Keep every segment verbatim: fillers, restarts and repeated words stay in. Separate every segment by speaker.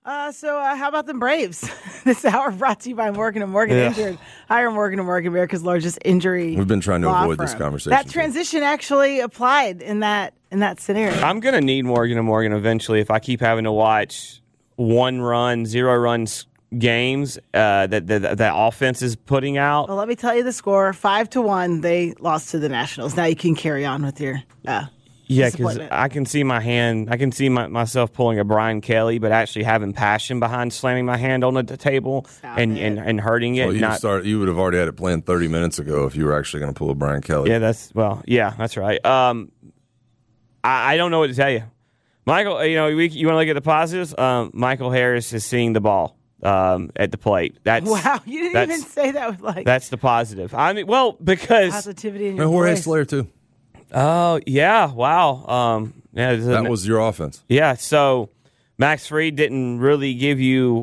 Speaker 1: Uh, so uh, how about the Braves? This hour brought to you by Morgan and Morgan.
Speaker 2: Yeah.
Speaker 1: Injured. Hire Morgan and Morgan, America's largest injury.
Speaker 3: We've been trying to
Speaker 1: law
Speaker 3: avoid
Speaker 1: firm.
Speaker 3: this conversation.
Speaker 1: That transition actually applied in that in that scenario.
Speaker 2: I'm going to need Morgan and Morgan eventually if I keep having to watch one run, zero runs games uh, that, that that offense is putting out.
Speaker 1: Well, let me tell you the score: five to one. They lost to the Nationals. Now you can carry on with your. Uh,
Speaker 2: Yeah, because
Speaker 1: disappointment.
Speaker 2: I can see my hand, I can see my, myself pulling a Brian Kelly, but actually having passion behind slamming my hand on the t- table and, and, and hurting it.
Speaker 3: Well, you,
Speaker 2: not,
Speaker 3: start, you would have already had it planned thirty minutes ago if you were actually going to pull a Brian Kelly.
Speaker 2: Yeah, that's well, yeah, that's right. Um, I, I don't know what to tell you, Michael. You know, we, you want to look at the positives. Um, Michael Harris is seeing the ball um, at the plate. That's
Speaker 1: Wow, you didn't
Speaker 2: that's-
Speaker 1: even say that with like
Speaker 2: That's the positive. I mean, well, because
Speaker 1: positivity in your
Speaker 3: And Jorge
Speaker 1: voice.
Speaker 3: Slayer, too.
Speaker 2: oh yeah, wow, um, yeah, this is
Speaker 3: That
Speaker 2: a-
Speaker 3: was your offense.
Speaker 2: Yeah, so Max Fried didn't really give you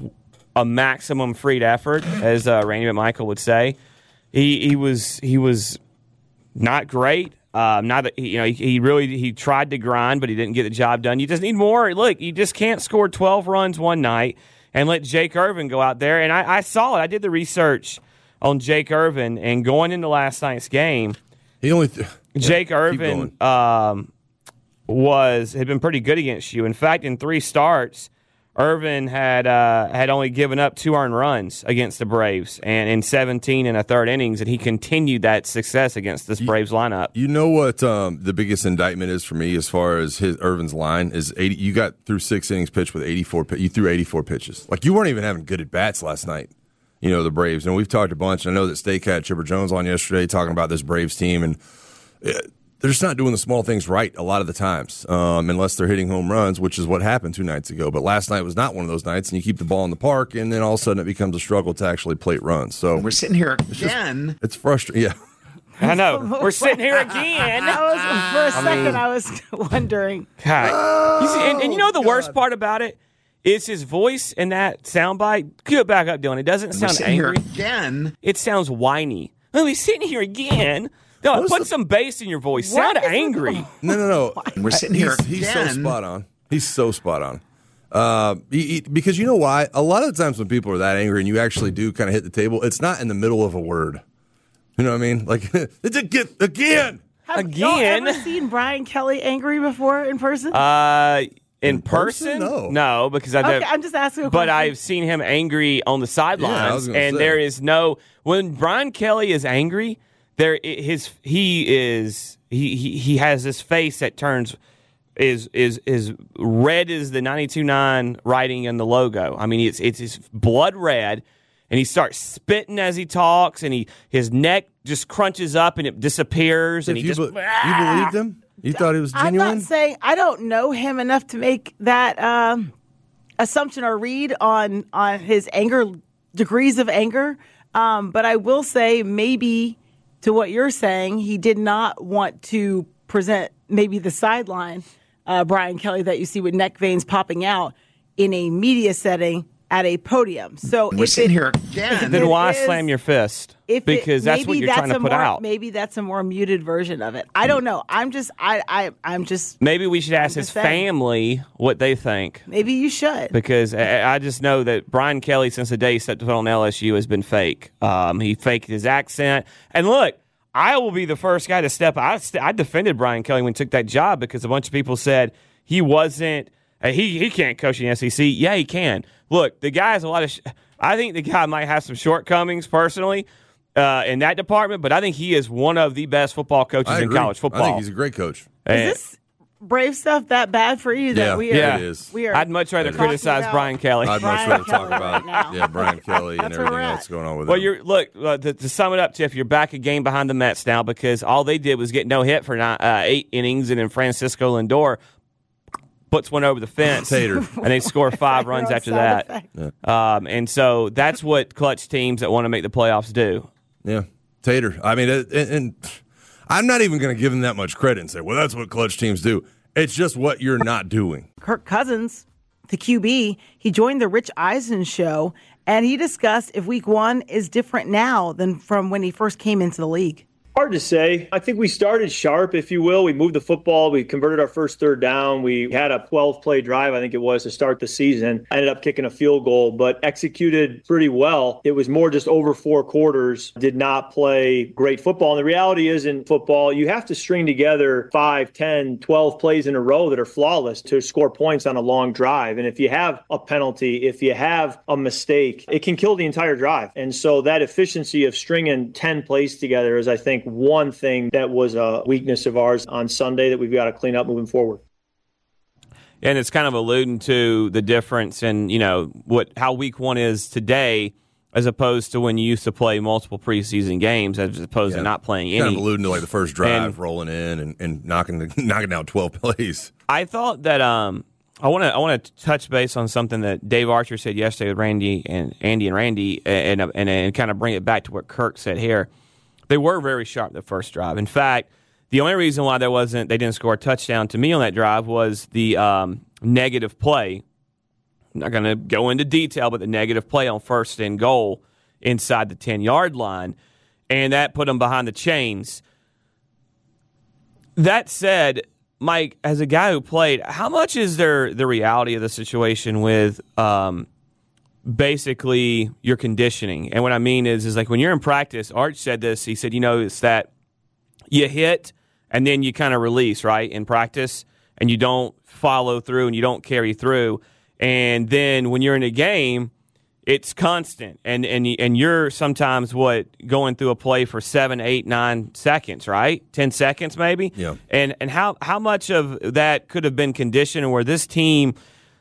Speaker 2: a maximum Fried effort, as uh, Randy McMichael would say. He he was he was not great. Um, not that, you know he, he really he tried to grind, but he didn't get the job done. You just need more. Look, you just can't score twelve runs one night and let Jake Irvin go out there. And I, I saw it. I did the research on Jake Irvin, and going into last night's game,
Speaker 3: He only. Th-
Speaker 2: Jake
Speaker 3: yeah, keep
Speaker 2: Irvin
Speaker 3: going.
Speaker 2: um, was had been pretty good against you. In fact, in three starts, Irvin had uh, had only given up two earned runs against the Braves, and in seventeen and a third innings, and he continued that success against this Braves lineup.
Speaker 3: You know what um, the biggest indictment is for me as far as his Irvin's line is eighty. You got through six innings pitched with eighty-four. pi- You threw eighty-four pitches. Like you weren't even having good at bats last night. You know the Braves, and we've talked a bunch. I know that Steak had Chipper Jones on yesterday talking about this Braves team, and uh, they're just not doing the small things right a lot of the times, um, unless they're hitting home runs, which is what happened two nights ago. But last night was not one of those nights, and you keep the ball in the park, and then all of a sudden it becomes a struggle to actually plate runs. So
Speaker 4: We're sitting here
Speaker 3: it's just-
Speaker 4: again.
Speaker 3: it's frustrating. Yeah.
Speaker 2: I know we're sitting here again.
Speaker 1: I was, for a second,
Speaker 2: mean-
Speaker 1: I was wondering.
Speaker 2: God. You see, and, and you know the worst part about it is his voice in that soundbite. Cue it back up, Dylan. It doesn't
Speaker 4: We're
Speaker 2: sound
Speaker 4: sitting here
Speaker 2: angry.
Speaker 4: again.
Speaker 2: It sounds whiny. Oh, he's sitting here again. No,
Speaker 3: What's
Speaker 2: put
Speaker 3: the-
Speaker 2: some bass in your voice.
Speaker 1: What
Speaker 2: Sound
Speaker 1: is the-
Speaker 2: angry.
Speaker 3: No, no, no.
Speaker 4: We're sitting here
Speaker 3: he's, he's so
Speaker 4: again.
Speaker 3: spot on. He's so spot on. Uh, he, he- because you know why? A lot of the times when people are that angry and you actually do kind of hit the table, it's not in the middle of a word. You know what I mean? Like, it's again, again.
Speaker 1: Have y'all
Speaker 2: Again?
Speaker 1: ever seen Brian Kelly angry before in person?
Speaker 2: Uh, in,
Speaker 3: In person?
Speaker 2: person?
Speaker 3: No.
Speaker 2: because I've
Speaker 1: okay,
Speaker 2: never-
Speaker 1: I'm just asking a
Speaker 2: But
Speaker 1: question.
Speaker 2: I've seen him angry on the
Speaker 3: Yeah, I
Speaker 2: sidelines,
Speaker 3: was gonna
Speaker 2: and
Speaker 3: say.
Speaker 2: there is no when Brian Kelly is angry. There, his he is he he, he has this face that turns is is is red as the ninety-two nine writing in the logo. I mean, it's it's his blood red, and he starts spitting as he talks, and he his neck just crunches up and it disappears, and
Speaker 3: If
Speaker 2: he
Speaker 3: you,
Speaker 2: just
Speaker 3: be- you believed him? You thought he was
Speaker 1: I'm
Speaker 3: genuine?
Speaker 1: not saying I don't know him enough to make that um, assumption or read on on his anger degrees of anger. Um, but I will say maybe to what you're saying, he did not want to present maybe the sideline uh, Brian Kelly that you see with neck veins popping out in a media setting at a podium. So
Speaker 4: We're
Speaker 1: if
Speaker 4: sitting
Speaker 1: it-
Speaker 4: here again.
Speaker 2: then
Speaker 1: it
Speaker 2: why
Speaker 1: is-
Speaker 2: slam your fist?
Speaker 1: if it-
Speaker 2: Because that's what
Speaker 1: maybe
Speaker 2: you're
Speaker 1: that's
Speaker 2: trying to
Speaker 1: a
Speaker 2: put
Speaker 1: more-
Speaker 2: out.
Speaker 1: Maybe that's a more muted version of it. I don't know. I'm just I I I'm just
Speaker 2: Maybe we should ask his
Speaker 1: just saying.
Speaker 2: family what they think.
Speaker 1: maybe you should.
Speaker 2: Because I I just know that Brian Kelly, since the day he stepped foot on L S U, has been fake. Um, he faked his accent. And look, I will be the first guy to step. I, st- I defended Brian Kelly when he took that job because a bunch of people said he wasn't. Uh, he he can't coach in the S E C. Yeah, he can. Look, the guy has a lot of. Sh- I think the guy might have some shortcomings personally uh, in that department, but I think he is one of the best football coaches
Speaker 3: I
Speaker 2: in
Speaker 3: agree.
Speaker 2: college football.
Speaker 3: I think he's a great coach.
Speaker 2: And-
Speaker 1: Is this Brave stuff that bad for you? That
Speaker 3: Yeah,
Speaker 1: we are,
Speaker 2: yeah,
Speaker 3: it is.
Speaker 1: We are
Speaker 2: I'd much rather
Speaker 1: talking
Speaker 2: criticize
Speaker 1: about-
Speaker 2: Brian Kelly.
Speaker 3: I'd much
Speaker 1: Brian
Speaker 3: rather talk
Speaker 1: Kelly
Speaker 3: about
Speaker 1: right now.
Speaker 3: yeah Brian Kelly and
Speaker 1: That's where
Speaker 3: everything
Speaker 1: we're
Speaker 3: else
Speaker 1: at.
Speaker 3: going on with
Speaker 2: Well,
Speaker 3: him.
Speaker 2: you're look uh, to, to sum it up, Tiff. You're back a game behind the Mets now because all they did was get no hit for nine, uh, eight innings, and then Francisco Lindor puts one over the fence,
Speaker 3: Tater.
Speaker 2: and they score five runs
Speaker 1: Your own
Speaker 2: after
Speaker 1: sound
Speaker 2: that.
Speaker 1: effect.
Speaker 2: Um, and so that's what clutch teams that want to make the playoffs do.
Speaker 3: Yeah, Tater. I mean, and, and I'm not even going to give him that much credit and say, well, that's what clutch teams do. It's just what you're not doing.
Speaker 1: Kirk Cousins, the Q B, he joined the Rich Eisen show, and he discussed if Week One is different now than from when he first came into the league.
Speaker 4: Hard to say. I think we started sharp, if you will. We moved the football. We converted our first third down. We had a twelve-play drive, I think it was, to start the season. I ended up kicking a field goal, but executed pretty well. It was more just over four quarters, did not play great football. And the reality is in football, you have to string together five, ten, twelve plays in a row that are flawless to score points on a long drive. And if you have a penalty, if you have a mistake, it can kill the entire drive. And so that efficiency of stringing ten plays together is, I think, one thing that was a weakness of ours on Sunday that we've got to clean up moving forward.
Speaker 2: And it's kind of alluding to the difference in, you know, what how week one is today as opposed to when you used to play multiple preseason games as opposed yeah. to not playing any.
Speaker 3: Kind of alluding to like the first drive,
Speaker 2: and,
Speaker 3: rolling in and, and knocking the, knocking down twelve plays.
Speaker 2: I thought that um, I want to I want to touch base on something that Dave Archer said yesterday with Randy and Andy and Randy and and, and, and kind of bring it back to what Kirk said here. They were very sharp the first drive. In fact, the only reason why there wasn't they didn't score a touchdown to me on that drive was the um, negative play. I'm not going to go into detail, but the negative play on first and goal inside the ten-yard line, and that put them behind the chains. That said, Mike, as a guy who played, how much is there the reality of the situation with um, basically your conditioning? And what I mean is, is like when you're in practice, Arch said this, he said, you know, it's that you hit and then you kind of release, right, in practice, and you don't follow through and you don't carry through. And then when you're in a game, it's constant. And and and you're sometimes, what, going through a play for seven, eight, nine seconds, right? Ten seconds maybe?
Speaker 3: Yeah.
Speaker 2: And, and how, how much of that could have been conditioned where this team,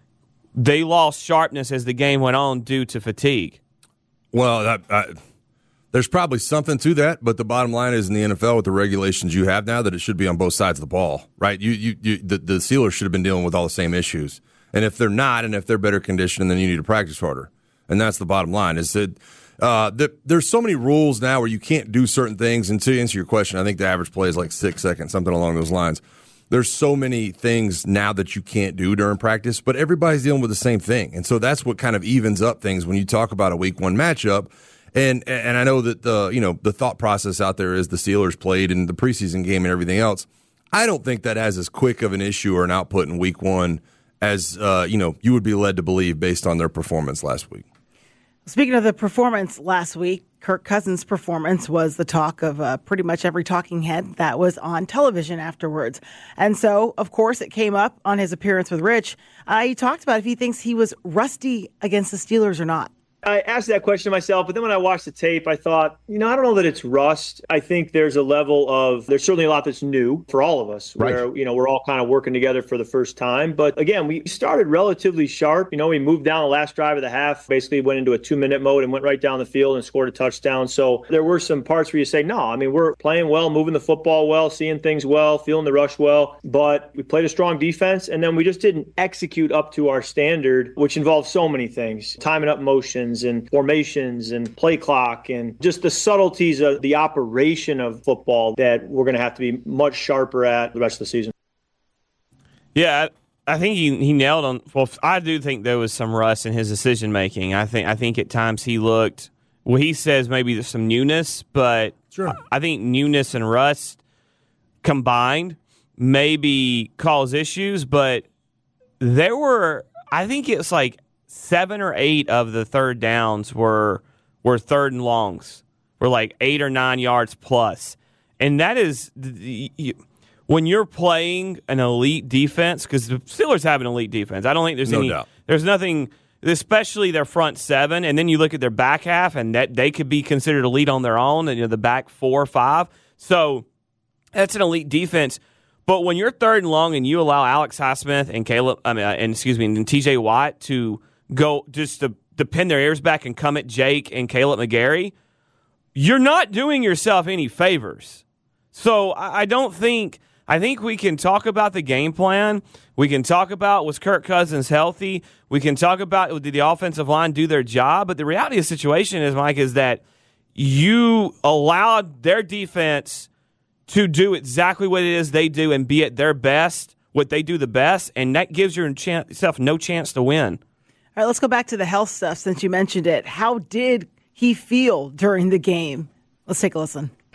Speaker 2: they lost sharpness as the game went on due to fatigue?
Speaker 3: Well, I, I, there's probably something to that, but the bottom line is in the N F L with the regulations you have now that it should be on both sides of the ball, right? You, you, you the, the Steelers should have been dealing with all the same issues. And if they're not, and if they're better conditioned, then you need to practice harder. And that's the bottom line. Is that uh, the, there's so many rules now where you can't do certain things. And to answer your question, I think the average play is like six seconds, something along those lines. There's so many things now that you can't do during practice, but everybody's dealing with the same thing. And so that's what kind of evens up things when you talk about a week one matchup. And and I know that the you know the thought process out there is the Steelers played in the preseason game and everything else. I don't think that has as quick of an issue or an output in week one as uh, you know you would be led to believe based on their performance last week.
Speaker 1: Speaking of the performance last week, Kirk Cousins' performance was the talk of uh, pretty much every talking head that was on television afterwards. And so, of course, it came up on his appearance with Rich. Uh, he talked about if he thinks he was rusty against the Steelers or not.
Speaker 4: I asked that question to myself, but then when I watched the tape, I thought, you know, I don't know that it's rust. I think there's a level of, there's certainly a lot that's new for all of us, where, right. you know, we're all kind of working together for the first time. But again, we started relatively sharp. You know, we moved down the last drive of the half, basically went into a two-minute mode and went right down the field and scored a touchdown. So there were some parts where you say, no, I mean, we're playing well, moving the football well, seeing things well, feeling the rush well. But we played a strong defense, and then we just didn't execute up to our standard, which involves so many things, timing up motions and formations and play clock and just the subtleties of the operation of football that we're going to have to be much sharper at the rest of the season.
Speaker 2: Yeah, I think he, he nailed on. Well, I do think there was some rust in his decision making. I think I think at times he looked. Well, he says maybe there's some newness, but
Speaker 3: sure.
Speaker 2: I think newness and rust combined maybe cause issues. But there were, I think it's like seven or eight of the third downs were were third and longs, were like eight or nine yards plus, and that is. When you're playing an elite defense, because the Steelers have an elite defense, I don't think there's
Speaker 3: no
Speaker 2: any,
Speaker 3: doubt.
Speaker 2: there's nothing, especially their front seven, and then you look at their back half, and that they could be considered elite on their own, and you know the back four or five. So that's an elite defense. But when you're third and long, and you allow Alex Highsmith and Caleb, I mean, uh, and excuse me, and T J Watt to go just to, to pin their ears back and come at Jake and Caleb McGarry, you're not doing yourself any favors. So I, I don't think. I think we can talk about the game plan. We can talk about, was Kirk Cousins healthy? We can talk about, did the offensive line do their job? But the reality of the situation is, Mike, is that you allowed their defense to do exactly what it is they do and be at their best, what they do the best, and that gives yourself no chance to win.
Speaker 1: All right, let's go back to the health stuff since you mentioned it. How did he feel during the game? Let's take a listen.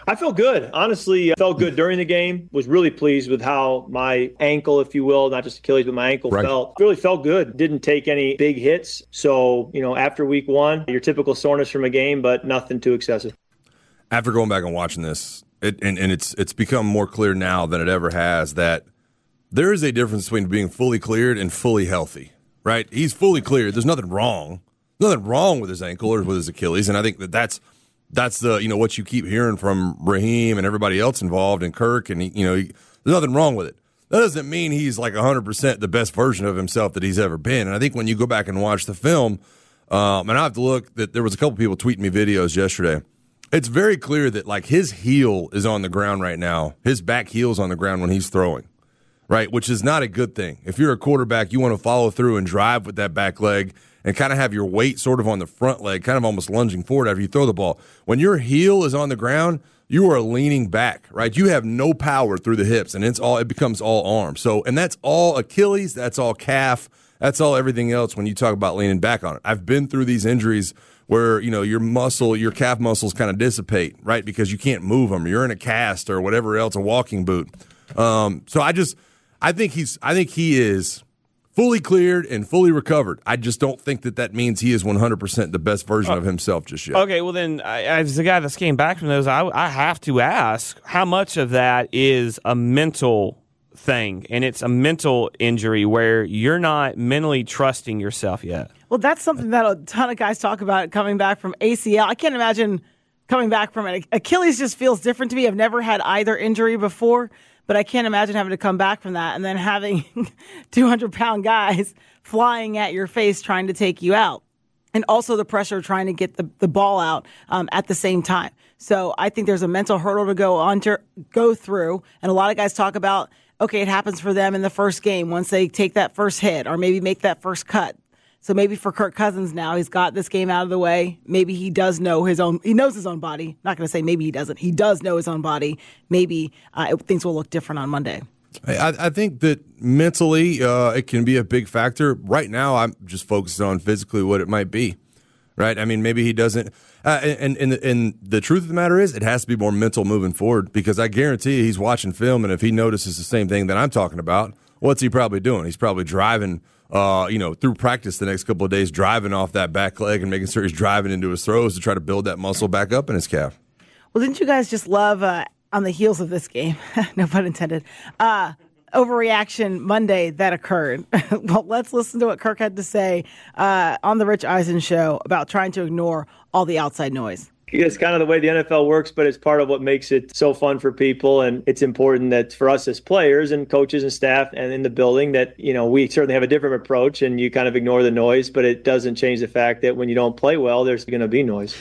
Speaker 4: I felt good. Honestly, I felt good during the game. Was really pleased with how my ankle, if you will, not just Achilles, but my ankle
Speaker 3: right.
Speaker 4: felt. Really felt good. Didn't take any big hits. So, you know, after week one, your typical soreness from a game, but nothing too excessive.
Speaker 3: After going back and watching this, it, and, and it's it's become more clear now than it ever has that there is a difference between being fully cleared and fully healthy, right? He's fully cleared. There's nothing wrong. Nothing wrong with his ankle or with his Achilles, and I think that that's that's the you know what you keep hearing from Raheem and everybody else involved and Kirk, and he, you know he, there's nothing wrong with it. That doesn't mean he's like one hundred percent the best version of himself that he's ever been. And I think when you go back and watch the film, um, and I have to look that there was a couple people tweeting me videos yesterday. It's very clear that like his heel is on the ground right now. His back heel's on the ground when he's throwing, right? Which is not a good thing. If you're a quarterback, you want to follow through and drive with that back leg and kind of have your weight sort of on the front leg, kind of almost lunging forward after you throw the ball. When your heel is on the ground, you are leaning back, right? You have no power through the hips, and it's all it becomes all arm. So, and that's all Achilles, that's all calf, that's all everything else when you talk about leaning back on it. I've been through these injuries where, you know, your muscle, your calf muscles kind of dissipate, right? Because you can't move them. You're in a cast or whatever else, a walking boot. Um, so I just, I think he's, I think he is fully cleared and fully recovered. I just don't think that that means he is one hundred percent the best version oh. of himself just yet.
Speaker 2: Okay, well then, I, as the guy that's came back from those, I, I have to ask, how much of that is a mental thing, and it's a mental injury where you're not mentally trusting yourself yet?
Speaker 1: Well, that's something that a ton of guys talk about coming back from A C L. I can't imagine coming back from it. Achilles just feels different to me. I've never had either injury before. But I can't imagine having to come back from that and then having two hundred pound guys flying at your face trying to take you out. And also the pressure of trying to get the, the ball out um, at the same time. So I think there's a mental hurdle to go on to go through. And a lot of guys talk about, okay, it happens for them in the first game once they take that first hit or maybe make that first cut. So maybe for Kirk Cousins now, he's got this game out of the way. Maybe he does know his own, he knows his own body. Not going to say maybe he doesn't. He does know his own body. Maybe uh, things will look different on Monday.
Speaker 3: I, I think that mentally uh, it can be a big factor. Right now, I'm just focused on physically what it might be, right? I mean, maybe he doesn't. Uh, and, and, and the truth of the matter is it has to be more mental moving forward because I guarantee you he's watching film, and if he notices the same thing that I'm talking about, what's he probably doing? He's probably driving Uh, you know, through practice the next couple of days, driving off that back leg and making sure he's driving into his throws to try to build that muscle back up in his calf.
Speaker 1: Well, didn't you guys just love, uh, on the heels of this game, no pun intended, uh, overreaction Monday that occurred? Well, let's listen to what Kirk had to say uh, on the Rich Eisen show about trying to ignore all the outside noise.
Speaker 4: It's kind of the way the N F L works, but it's part of what makes it so fun for people. And it's important that for us as players and coaches and staff and in the building that, you know, we certainly have a different approach and you kind of ignore the noise, but it doesn't change the fact that when you don't play well, there's going to be noise.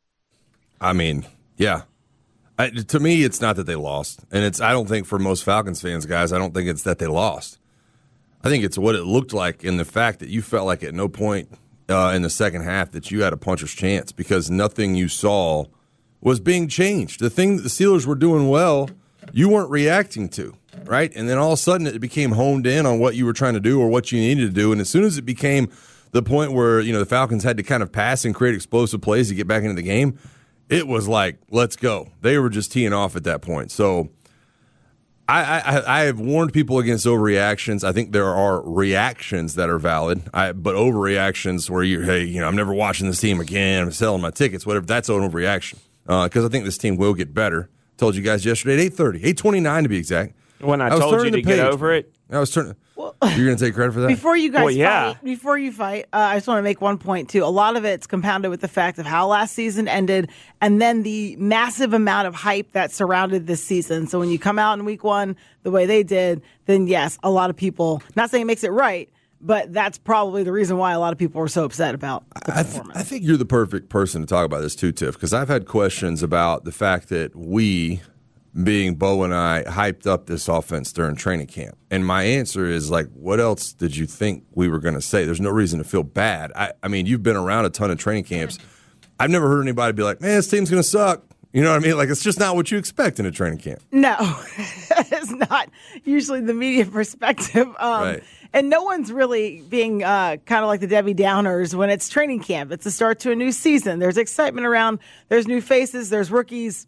Speaker 3: I mean, yeah. I, to me, it's not that they lost. And it's, I don't think for most Falcons fans, guys, I don't think it's that they lost. I think it's what it looked like in the fact that you felt like at no point Uh, in the second half that you had a puncher's chance because nothing you saw was being changed. The thing that the Steelers were doing well, you weren't reacting to, right? And then all of a sudden it became honed in on what you were trying to do or what you needed to do. And as soon as it became the point where, you know, the Falcons had to kind of pass and create explosive plays to get back into the game, it was like, let's go. They were just teeing off at that point. So I, I, I have warned people against overreactions. I think there are reactions that are valid, I, but overreactions where you're, hey, you know, I'm never watching this team again. I'm selling my tickets, whatever. That's an overreaction because uh, I think this team will get better. Told you guys yesterday at eight thirty, eight twenty-nine to be exact.
Speaker 2: When I, I told you to get over it,
Speaker 3: I was turning. Well, you're going to take credit for that?
Speaker 1: Before you guys
Speaker 2: well, yeah.
Speaker 1: fight, before you fight, uh, I just want to make one point, too. A lot of it's compounded with the fact of how last season ended and then the massive amount of hype that surrounded this season. So when you come out in week one the way they did, then, yes, a lot of people, not saying it makes it right, but that's probably the reason why a lot of people were so upset about the
Speaker 3: I, th- I think you're the perfect person to talk about this, too, Tiff, because I've had questions about the fact that we – being Bo and I hyped up this offense during training camp. And my answer is like, what else did you think we were going to say? There's no reason to feel bad. I, I mean, you've been around a ton of training camps. I've never heard anybody be like, man, this team's going to suck. You know what I mean? Like, it's just not what you expect in a training camp.
Speaker 1: No, it's not usually the media perspective. Um,
Speaker 3: right.
Speaker 1: And no one's really being uh, kind of like the Debbie Downers when it's training camp. It's the start to a new season. There's excitement around. There's new faces. There's rookies.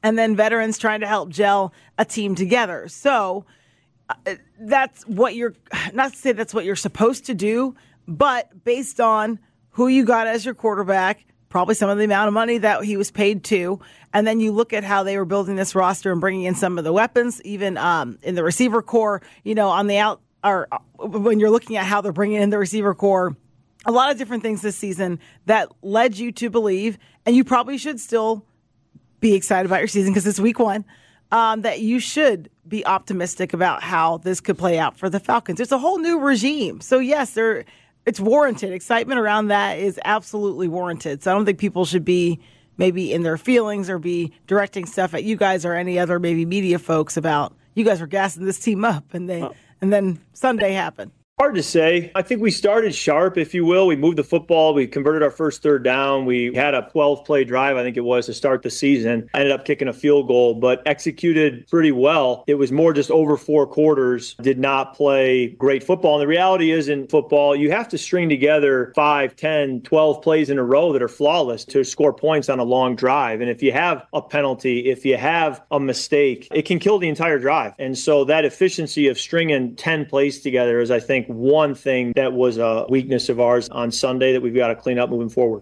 Speaker 1: and then veterans trying to help gel a team together. So uh, that's what you're, not to say that's what you're supposed to do, but based on who you got as your quarterback, probably some of the amount of money that he was paid to, and then you look at how they were building this roster and bringing in some of the weapons, even um, in the receiver core, you know, on the out, or when you're looking at how they're bringing in the receiver core, a lot of different things this season that led you to believe, and you probably should still be excited about your season because it's week one, um, that you should be optimistic about how this could play out for the Falcons. It's a whole new regime. So, yes, there, it's warranted. Excitement around that is absolutely warranted. So I don't think people should be maybe in their feelings or be directing stuff at you guys or any other maybe media folks about you guys are gassing this team up, and they, oh. and then Sunday happened.
Speaker 4: Hard to say. I think we started sharp, if you will. We moved the football. We converted our first third down. We had a twelve-play drive, I think it was, to start the season. I ended up kicking a field goal, but executed pretty well. It was more just over four quarters, did not play great football. And the reality is in football, you have to string together five, ten, twelve plays in a row that are flawless to score points on a long drive. And if you have a penalty, if you have a mistake, it can kill the entire drive. And so that efficiency of stringing ten plays together is, I think, one thing that was a weakness of ours on Sunday that we've got to clean up moving forward.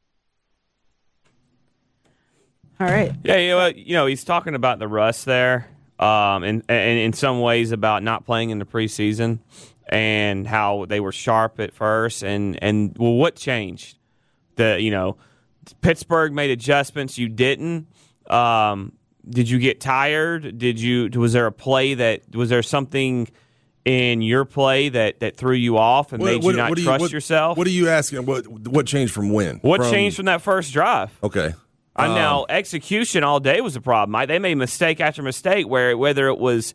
Speaker 1: All right.
Speaker 2: Yeah, you know, you know he's talking about the rust there, um, and, and in some ways about not playing in the preseason and how they were sharp at first. And, and well, what changed? The you know, Pittsburgh made adjustments. You didn't. Um, did you get tired? Did you? Was there a play that was there something in your play that, that threw you off and what, made you what, not what trust
Speaker 3: you, what,
Speaker 2: yourself?
Speaker 3: What are you asking? What what changed from when?
Speaker 2: What
Speaker 3: from,
Speaker 2: changed from that first drive?
Speaker 3: Okay.
Speaker 2: I
Speaker 3: um,
Speaker 2: now execution all day was a problem. I, they made mistake after mistake where whether it was,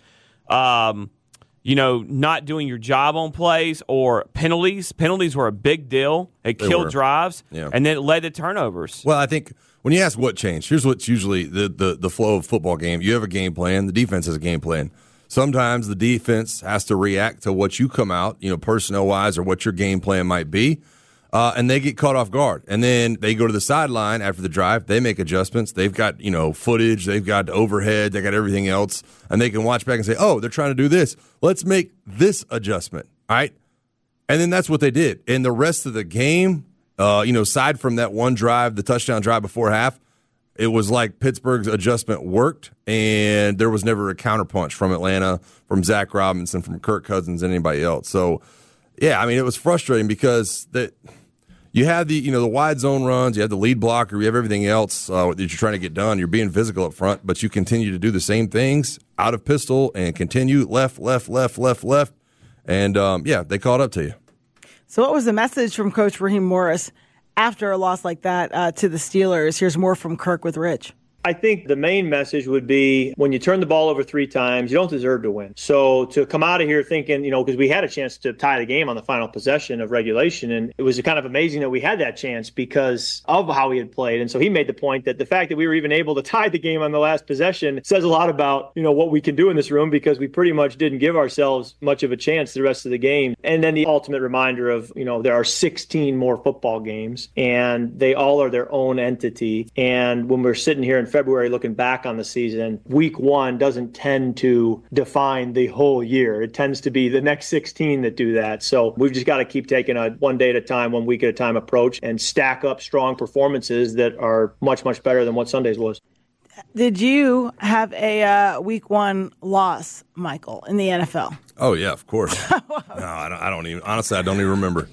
Speaker 2: um, you know, not doing your job on plays or penalties. Penalties were a big deal. It killed
Speaker 3: were.
Speaker 2: drives,
Speaker 3: yeah.
Speaker 2: and then it led to turnovers.
Speaker 3: Well, I think when you ask what changed, here's what's usually the, the, the flow of a football game. You have a game plan. The defense has a game plan. Sometimes the defense has to react to what you come out, you know, personnel-wise or what your game plan might be, uh, and they get caught off guard. And then they go to the sideline after the drive. They make adjustments. They've got, you know, footage. They've got overhead. They got everything else. And they can watch back and say, oh, they're trying to do this. Let's make this adjustment, all right? And then that's what they did. And the rest of the game, uh, you know, aside from that one drive, the touchdown drive before half, it was like Pittsburgh's adjustment worked, and there was never a counterpunch from Atlanta, from Zach Robinson, from Kirk Cousins, and anybody else. So, yeah, I mean, it was frustrating because that you have the you know the wide zone runs, you have the lead blocker, you have everything else uh, that you're trying to get done. You're being physical up front, but you continue to do the same things out of pistol and continue left, left, left, left, left, and um, yeah, they caught up to you.
Speaker 1: So, what was the message from Coach Raheem Morris after a loss like that uh, to the Steelers? Here's more from Kirk with Rich.
Speaker 4: I think the main message would be when you turn the ball over three times, you don't deserve to win. So to come out of here thinking, you know, because we had a chance to tie the game on the final possession of regulation, and it was kind of amazing that we had that chance because of how we had played. And so he made the point that the fact that we were even able to tie the game on the last possession says a lot about, you know, what we can do in this room because we pretty much didn't give ourselves much of a chance the rest of the game. And then the ultimate reminder of, you know, there are sixteen more football games and they all are their own entity. And when we're sitting here in February looking back on the season, week one doesn't tend to define the whole year. It tends to be the next sixteen that do that. So we've just got to keep taking a one day at a time, one week at a time approach and stack up strong performances that are much, much better than what Sunday's was.
Speaker 1: Did you have a uh, week one loss, Michael, in the N F L?
Speaker 3: Oh, yeah, of course. no, I don't, I don't even, honestly, I don't even remember.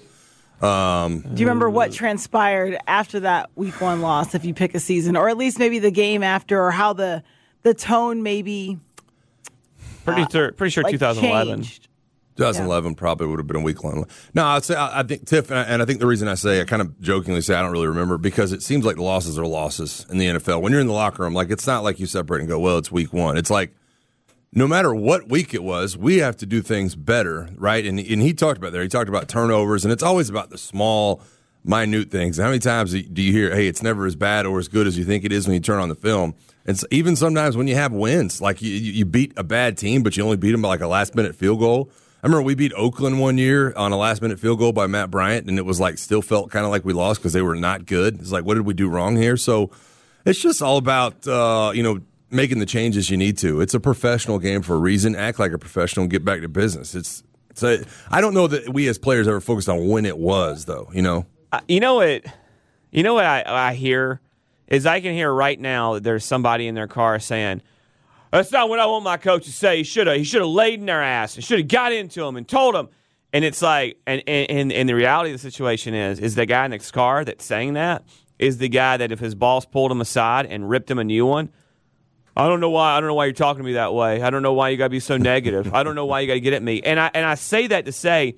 Speaker 3: Um,
Speaker 1: Do you remember what transpired after that week one loss, if you pick a season, or at least maybe the game after, or how the the tone maybe
Speaker 2: Pretty,
Speaker 1: uh,
Speaker 2: sure, pretty sure
Speaker 1: like
Speaker 2: twenty eleven.
Speaker 1: changed?
Speaker 3: twenty eleven yeah. Probably would have been a week long. No, I'd say I, I think Tiff, and I, and I think the reason I say I kind of jokingly say I don't really remember because it seems like the losses are losses in the N F L. When you're in the locker room, like it's not like you separate and go, well, it's week one. It's like no matter what week it was, we have to do things better, right? And and he talked about there. He talked about turnovers, and it's always about the small, minute things. How many times do you hear, hey, it's never as bad or as good as you think it is when you turn on the film? And so even sometimes when you have wins, like you, you beat a bad team, but you only beat them by like a last-minute field goal. I remember we beat Oakland one year on a last-minute field goal by Matt Bryant, and it was like still felt kind of like we lost because they were not good. It's like, what did we do wrong here? So it's just all about, uh, you know, making the changes you need to. It's a professional game for a reason. Act like a professional and get back to business. It's, it's a, I don't know that we as players ever focused on when it was, though, you know?
Speaker 2: Uh, you know what, you know what I, I hear is I can hear right now that there's somebody in their car saying, that's not what I want my coach to say. He should have he should have laid in their ass and should have got into them and told them. And it's like, and, and, and the reality of the situation is, is the guy in the car that's saying that is the guy that if his boss pulled him aside and ripped him a new one, I don't know why. I don't know why you're talking to me that way. I don't know why you got to be so negative. I don't know why you got to get at me. And I and I say that to say,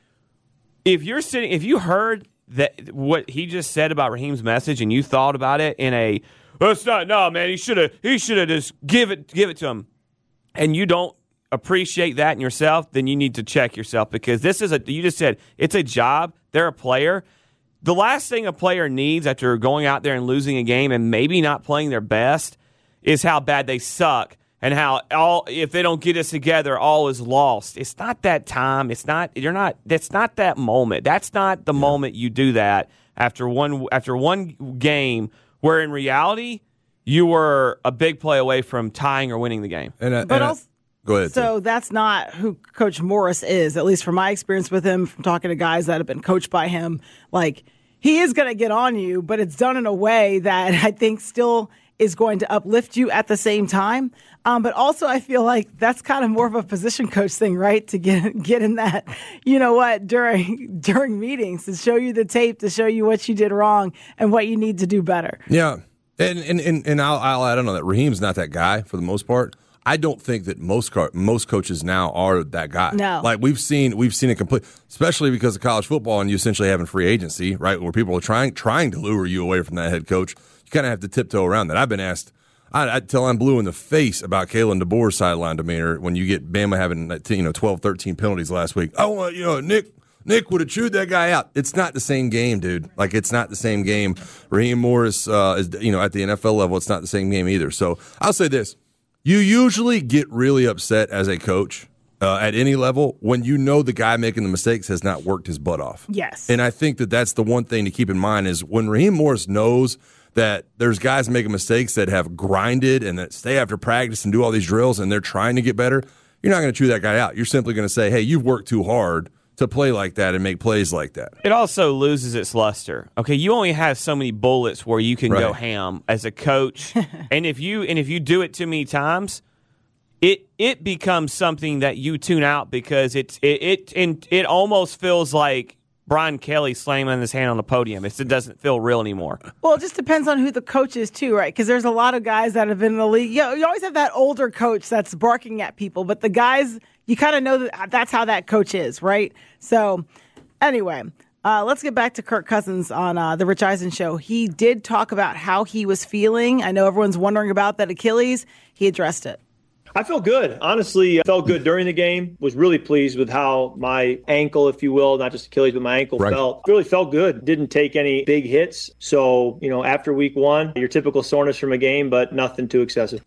Speaker 2: if you're sitting, if you heard that what he just said about Raheem's message and you thought about it in a, that's not no man. He should have he should have just give it give it to him, and you don't appreciate that in yourself, then you need to check yourself because this is a. You just said it's a job. They're a player. The last thing a player needs after going out there and losing a game and maybe not playing their best is how bad they suck and how all if they don't get us together, all is lost. It's not that time. It's not. You're not. That's not that moment. That's not the yeah. moment you do that after one after one game. Where in reality, you were a big play away from tying or winning the game.
Speaker 3: And, uh,
Speaker 1: but
Speaker 3: and
Speaker 1: also,
Speaker 3: I, go ahead.
Speaker 1: So
Speaker 3: Tim.
Speaker 1: that's not who Coach Morris is, at least from my experience with him, from talking to guys that have been coached by him. Like, he is going to get on you, but it's done in a way that I think still is going to uplift you at the same time. Um, but also, I feel like that's kind of more of a position coach thing, right? To get get in that, you know what, during during meetings, to show you the tape, to show you what you did wrong and what you need to do better.
Speaker 3: Yeah, and and and, and I'll, I'll add on that. Raheem's not that guy for the most part. I don't think that most car, most coaches now are that guy.
Speaker 1: No,
Speaker 3: like we've seen we've seen it complete, especially because of college football and you essentially having free agency, right? Where people are trying trying to lure you away from that head coach. You kind of have to tiptoe around that. I've been asked. I, I tell I'm blue in the face about Kalen DeBoer's sideline demeanor when you get Bama having you know twelve, thirteen penalties last week. I want you know Nick Nick would have chewed that guy out. It's not the same game, dude. Like it's not the same game. Raheem Morris uh, is you know at the N F L level. It's not the same game either. So I'll say this: you usually get really upset as a coach uh, at any level when you know the guy making the mistakes has not worked his butt off.
Speaker 1: Yes,
Speaker 3: and I think that that's the one thing to keep in mind is when Raheem Morris knows that there's guys making mistakes that have grinded and that stay after practice and do all these drills and they're trying to get better, you're not going to chew that guy out. You're simply going to say, hey, you've worked too hard to play like that and make plays like that.
Speaker 2: It also loses its luster. Okay, you only have so many bullets where you can
Speaker 3: right.
Speaker 2: go ham as a coach. and if you and if you do it too many times, it it becomes something that you tune out because it's it it it, it almost feels like Brian Kelly slamming his hand on the podium. It's, it doesn't feel real anymore.
Speaker 1: Well, it just depends on who the coach is, too, right? Because there's a lot of guys that have been in the league. You know, you always have that older coach that's barking at people, but the guys, you kind of know that that's how that coach is, right? So, anyway, uh, let's get back to Kirk Cousins on uh, the Rich Eisen show. He did talk about how he was feeling. I know everyone's wondering about that Achilles. He addressed it.
Speaker 4: I felt good. Honestly, I felt good during the game. Was really pleased with how my ankle, if you will, not just Achilles, but my ankle
Speaker 3: right.
Speaker 4: felt. Really felt good. Didn't take any big hits. So, you know, after week one, your typical soreness from a game, but nothing too excessive.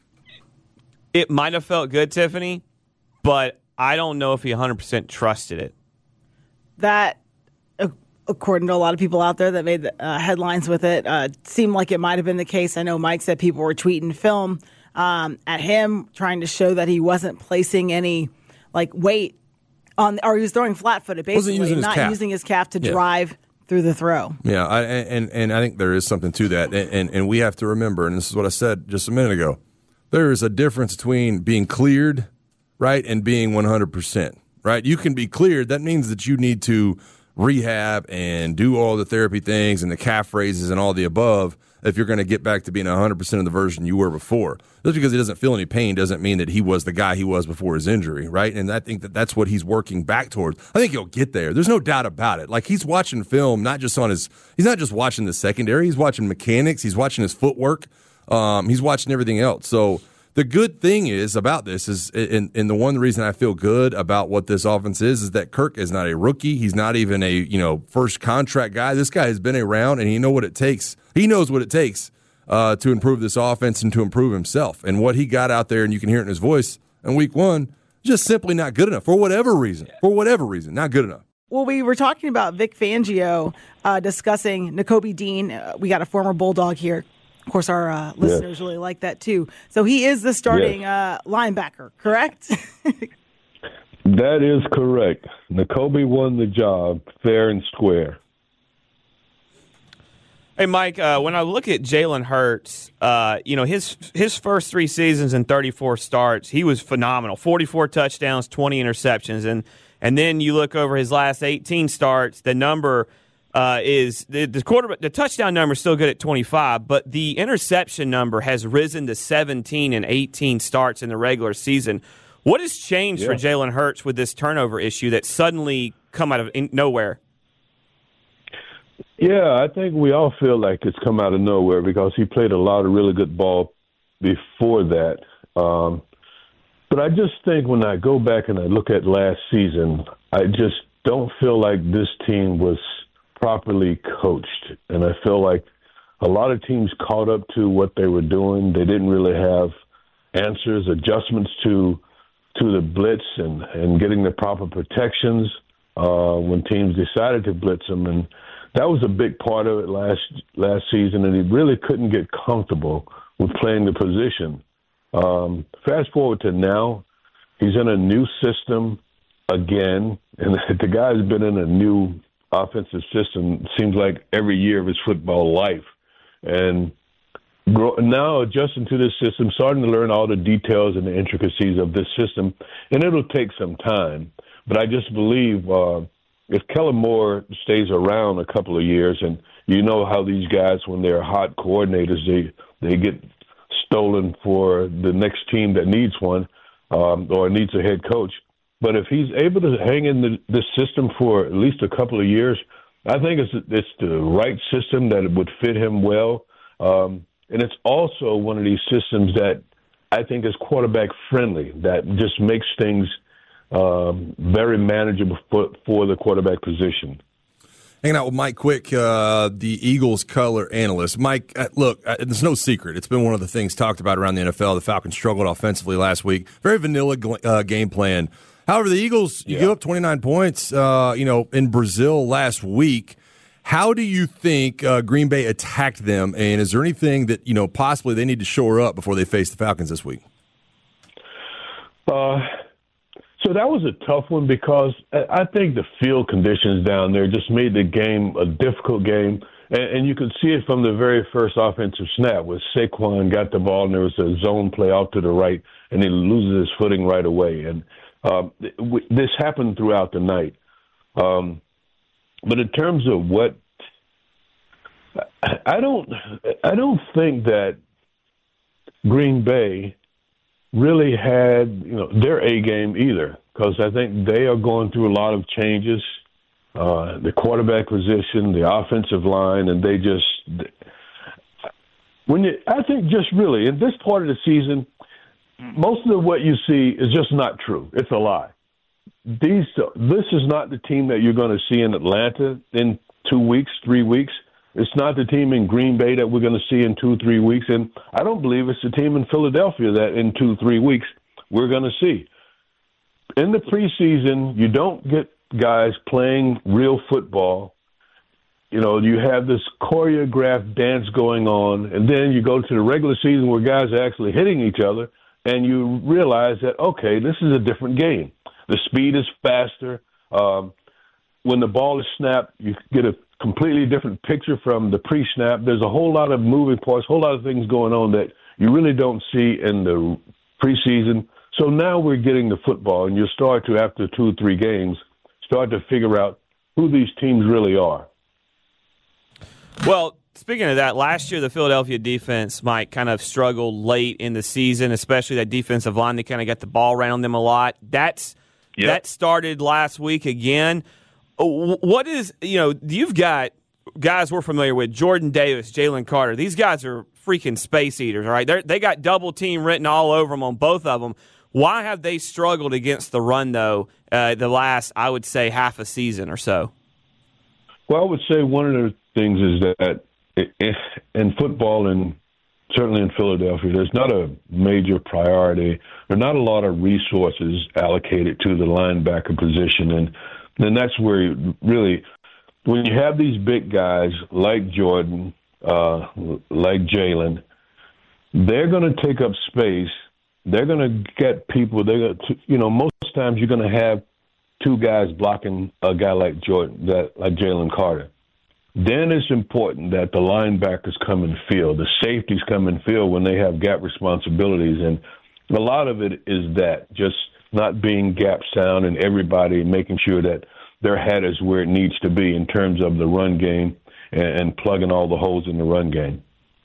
Speaker 2: It might have felt good, Tiffany, but I don't know if he one hundred percent trusted it.
Speaker 1: That, according to a lot of people out there that made the, uh, headlines with it, uh, seemed like it might have been the case. I know Mike said people were tweeting film Um, at him, trying to show that he wasn't placing any like weight on, or he was throwing flat-footed, basically,
Speaker 3: using
Speaker 1: not
Speaker 3: calf.
Speaker 1: using his calf to
Speaker 3: yeah.
Speaker 1: drive through the throw.
Speaker 3: Yeah, I, and and I think there is something to that, and, and and we have to remember, and this is what I said just a minute ago. There is a difference between being cleared, right, and being one hundred percent, right. You can be cleared. That means that you need to rehab and do all the therapy things and the calf raises and all the above if you're going to get back to being one hundred percent of the version you were before. Just because he doesn't feel any pain doesn't mean that he was the guy he was before his injury, right? And I think that that's what he's working back towards. I think he'll get there. There's no doubt about it. Like, he's watching film, not just on his – he's not just watching the secondary. He's watching mechanics. He's watching his footwork. Um, he's watching everything else. So the good thing is about this is – and, and the one reason I feel good about what this offense is is that Kirk is not a rookie. He's not even a, you know, first contract guy. This guy has been around, and he know what it takes. He knows what it takes uh, to improve this offense and to improve himself. And what he got out there, and you can hear it in his voice in week one, just simply not good enough for whatever reason. For whatever reason, not good enough.
Speaker 1: Well, we were talking about Vic Fangio uh, discussing Nakobe Dean. Uh, we got a former Bulldog here Of course, our uh, listeners
Speaker 5: yes.
Speaker 1: really like that too. So he is the starting
Speaker 5: yes.
Speaker 1: uh, linebacker, correct?
Speaker 5: That is correct. Nakobe won the job fair and square.
Speaker 2: Hey, Mike, uh, when I look at Jalen Hurts, uh, you know, his his first three seasons and thirty-four starts, he was phenomenal. forty-four touchdowns, twenty interceptions. And and then you look over his last eighteen starts, the number uh, is the, the quarterback. The touchdown number is still good at twenty-five, but the interception number has risen to seventeen and eighteen starts in the regular season. What has changed
Speaker 5: yeah.
Speaker 2: for Jalen Hurts with this turnover issue that suddenly come out of in, nowhere?
Speaker 5: Yeah, I think we all feel like it's come out of nowhere because he played a lot of really good ball before that. Um, but I just think when I go back and I look at last season, I just don't feel like this team was properly coached. And I feel like a lot of teams caught up to what they were doing. They didn't really have answers, adjustments to to the blitz and, and getting the proper protections uh, when teams decided to blitz them. And that was a big part of it last last season, and he really couldn't get comfortable with playing the position. Um, fast forward to now, he's in a new system again, and the guy's been in a new offensive system, it seems like every year of his football life. And now adjusting to this system, starting to learn all the details and the intricacies of this system, and it'll take some time. But I just believe uh, if Kellen Moore stays around a couple of years, and you know how these guys, when they're hot coordinators, they they get stolen for the next team that needs one um, or needs a head coach. But if he's able to hang in the, this system for at least a couple of years, I think it's it's the right system that would fit him well. Um, And it's also one of these systems that I think is quarterback friendly, that just makes things um, very manageable for, for the quarterback position.
Speaker 3: Hanging out with Mike Quick, uh, the Eagles color analyst. Mike, uh, look, uh, it's no secret. It's been one of the things talked about around the N F L. The Falcons struggled offensively last week. Very vanilla uh, game plan. However, the Eagles, you yeah. give up twenty-nine points, uh, you know, in Brazil last week. How do you think uh, Green Bay attacked them, and is there anything that, you know, possibly they need to shore up before they face the Falcons this week?
Speaker 5: Uh, so that was a tough one because I think the field conditions down there just made the game a difficult game, and, and you could see it from the very first offensive snap where Saquon got the ball and there was a zone play out to the right, and he loses his footing right away. And um, this happened throughout the night. Um But in terms of what, I don't, I don't think that Green Bay really had, you know, their A game either, because I think they are going through a lot of changes, uh, the quarterback position, the offensive line, and they just, when you, I think just really in this part of the season, most of what you see is just not true. It's a lie. These, this is not the team that you're going to see in Atlanta in two weeks, three weeks. It's not the team in Green Bay that we're going to see in two, three weeks. And I don't believe it's the team in Philadelphia that in two, three weeks we're going to see. In the preseason, you don't get guys playing real football. You know, you have this choreographed dance going on, and then you go to the regular season where guys are actually hitting each other, and you realize that, okay, this is a different game. The speed is faster. Um, when the ball is snapped, you get a completely different picture from the pre-snap. There's a whole lot of moving parts, a whole lot of things going on that you really don't see in the preseason. So now we're getting the football, and you start to, after two or three games, start to figure out who these teams really are.
Speaker 2: Well, speaking of that, last year the Philadelphia defense, Mike, kind of struggled late in the season, especially that defensive line. They kind of got the ball around them a lot. That's Yep. That started last week again. What is, you know, you've got guys we're familiar with, Jordan Davis, Jalen Carter. These guys are freaking space eaters, all right? They're, they got double team written all over them on both of them. Why have they struggled against the run, though, uh, the last, I would say, half a season or so?
Speaker 5: Well, I would say one of the things is that in football and certainly in Philadelphia, there's not a major priority. There are not a lot of resources allocated to the linebacker position. And then that's where you really, when you have these big guys like Jordan, uh, like Jalen, they're going to take up space. They're going to get people. They're going to, you know, most times you're going to have two guys blocking a guy like Jordan, that like Jalen Carter. Then it's important that the linebackers come in field, the safeties come in field when they have gap responsibilities, and a lot of it is that just not being gap sound and everybody making sure that their head is where it needs to be in terms of the run game and, and plugging all the holes in the run game.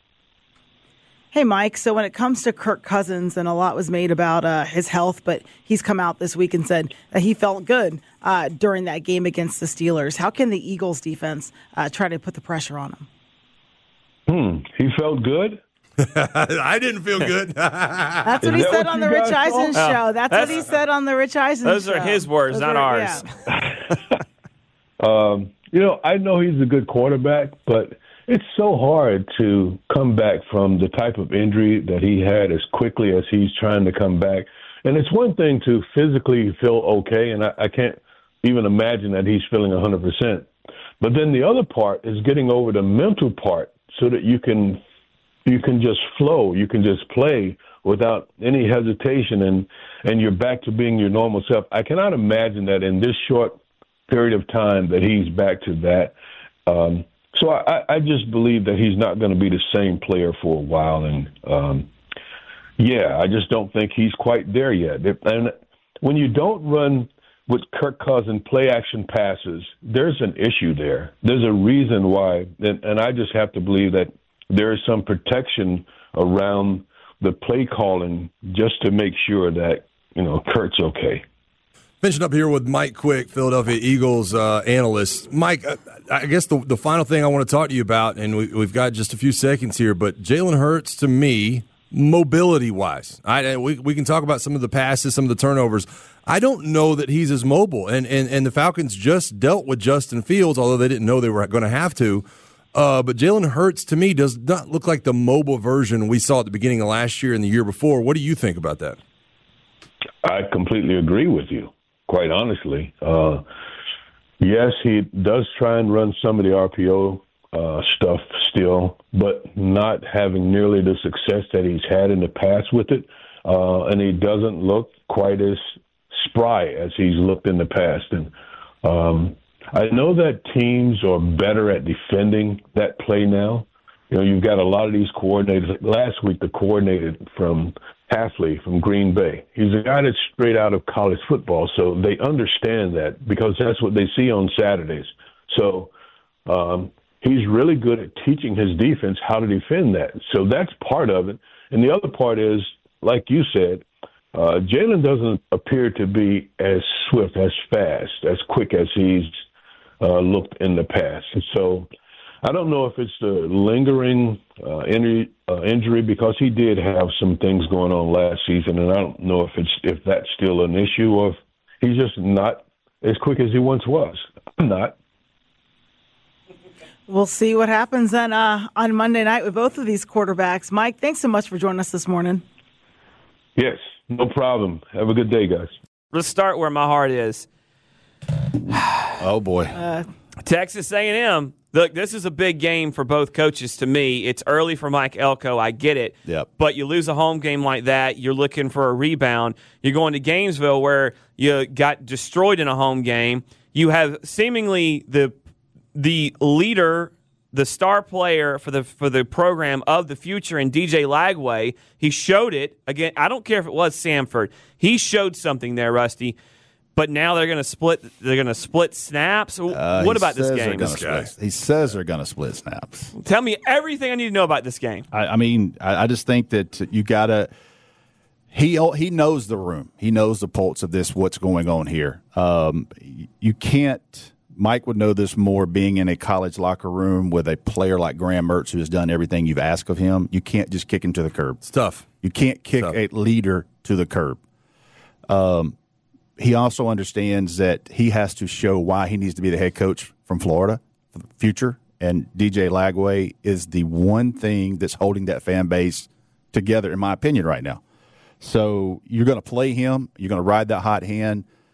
Speaker 1: Hey, Mike, so when it comes to Kirk Cousins, and a lot was made about uh, his health, but he's come out this week and said that he felt good uh, during that game against the Steelers. How can the Eagles defense uh, try to put the pressure on him?
Speaker 5: Hmm, he felt good?
Speaker 3: I didn't feel good.
Speaker 1: That's what he said on the Rich Eisen show. That's, that's what he said on the Rich Eisen show.
Speaker 2: Those are his words,
Speaker 1: Those
Speaker 2: not
Speaker 1: are,
Speaker 2: ours.
Speaker 1: Yeah.
Speaker 5: um, you know, I know he's a good quarterback, but it's so hard to come back from the type of injury that he had as quickly as he's trying to come back. And it's one thing to physically feel okay, and I, I can't even imagine that he's feeling one hundred percent. But then the other part is getting over the mental part so that you can you can just flow, you can just play without any hesitation, and, and you're back to being your normal self. I cannot imagine that in this short period of time that he's back to that. Um, so I, I just believe that he's not going to be the same player for a while. And, um, yeah, I just don't think he's quite there yet. And when you don't run with Kirk Cousins play-action passes, there's an issue there. There's a reason why, and, and I just have to believe that there is some protection around the play calling just to make sure that, you know, Kurt's okay.
Speaker 3: Finishing up here with Mike Quick, Philadelphia Eagles uh, analyst. Mike, I, I guess the, the final thing I want to talk to you about, and we, we've got just a few seconds here, but Jalen Hurts, to me, mobility-wise, I, we, we can talk about some of the passes, some of the turnovers. I don't know that he's as mobile, and, and, and the Falcons just dealt with Justin Fields, although they didn't know they were going to have to. Uh, but Jalen Hurts, to me, does not look like the mobile version we saw at the beginning of last year and the year before. What do you think about that?
Speaker 5: I completely agree with you, quite honestly. Uh, yes, he does try and run some of the R P O uh, stuff still, but not having nearly the success that he's had in the past with it. Uh, and he doesn't look quite as spry as he's looked in the past. And um I know that teams are better at defending that play now. You know, you've got a lot of these coordinators. Last week, the coordinator from Hafley from Green Bay, he's a guy that's straight out of college football, so they understand that because that's what they see on Saturdays. So um, he's really good at teaching his defense how to defend that. So that's part of it. And the other part is, like you said, uh, Jalen doesn't appear to be as swift, as fast, as quick as he's Uh, looked in the past. So I don't know if it's the lingering uh, injury, uh, injury because he did have some things going on last season, and I don't know if it's if that's still an issue or if he's just not as quick as he once was. I'm not.
Speaker 1: We'll see what happens then uh, on Monday night with both of these quarterbacks. Mike, thanks so much for joining us this morning.
Speaker 5: Yes, no problem. Have a good day, guys.
Speaker 2: Let's start where my heart is.
Speaker 6: Oh, boy.
Speaker 1: Uh,
Speaker 2: Texas A and M. Look, this is a big game for both coaches to me. It's early for Mike Elko. I get it.
Speaker 6: Yep.
Speaker 2: But you lose a home game like that, you're looking for a rebound. You're going to Gainesville where you got destroyed in a home game. You have seemingly the the leader, the star player for the for the program of the future in D J Lagway. He showed it. Again, I don't care if it was Samford. He showed something there, Rusty. But now they're going to split. They're going to split snaps.
Speaker 6: Uh,
Speaker 2: what about this game?
Speaker 6: This split, he says they're going to split snaps.
Speaker 2: Tell me everything I need to know about this game.
Speaker 6: I, I mean, I, I just think that you got to. He he knows the room. He knows the pulse of this. What's going on here? Um, you can't. Mike would know this more being in a college locker room with a player like Graham Mertz who has done everything you've asked of him. You can't just kick him to the curb.
Speaker 3: It's tough.
Speaker 6: You can't kick a leader to the curb. Um. He also understands that he has to show why he needs to be the head coach from Florida for the future. And D J Lagway is the one thing that's holding that fan base together, in my opinion, right now. So you're going to play him. You're going to ride that hot hand.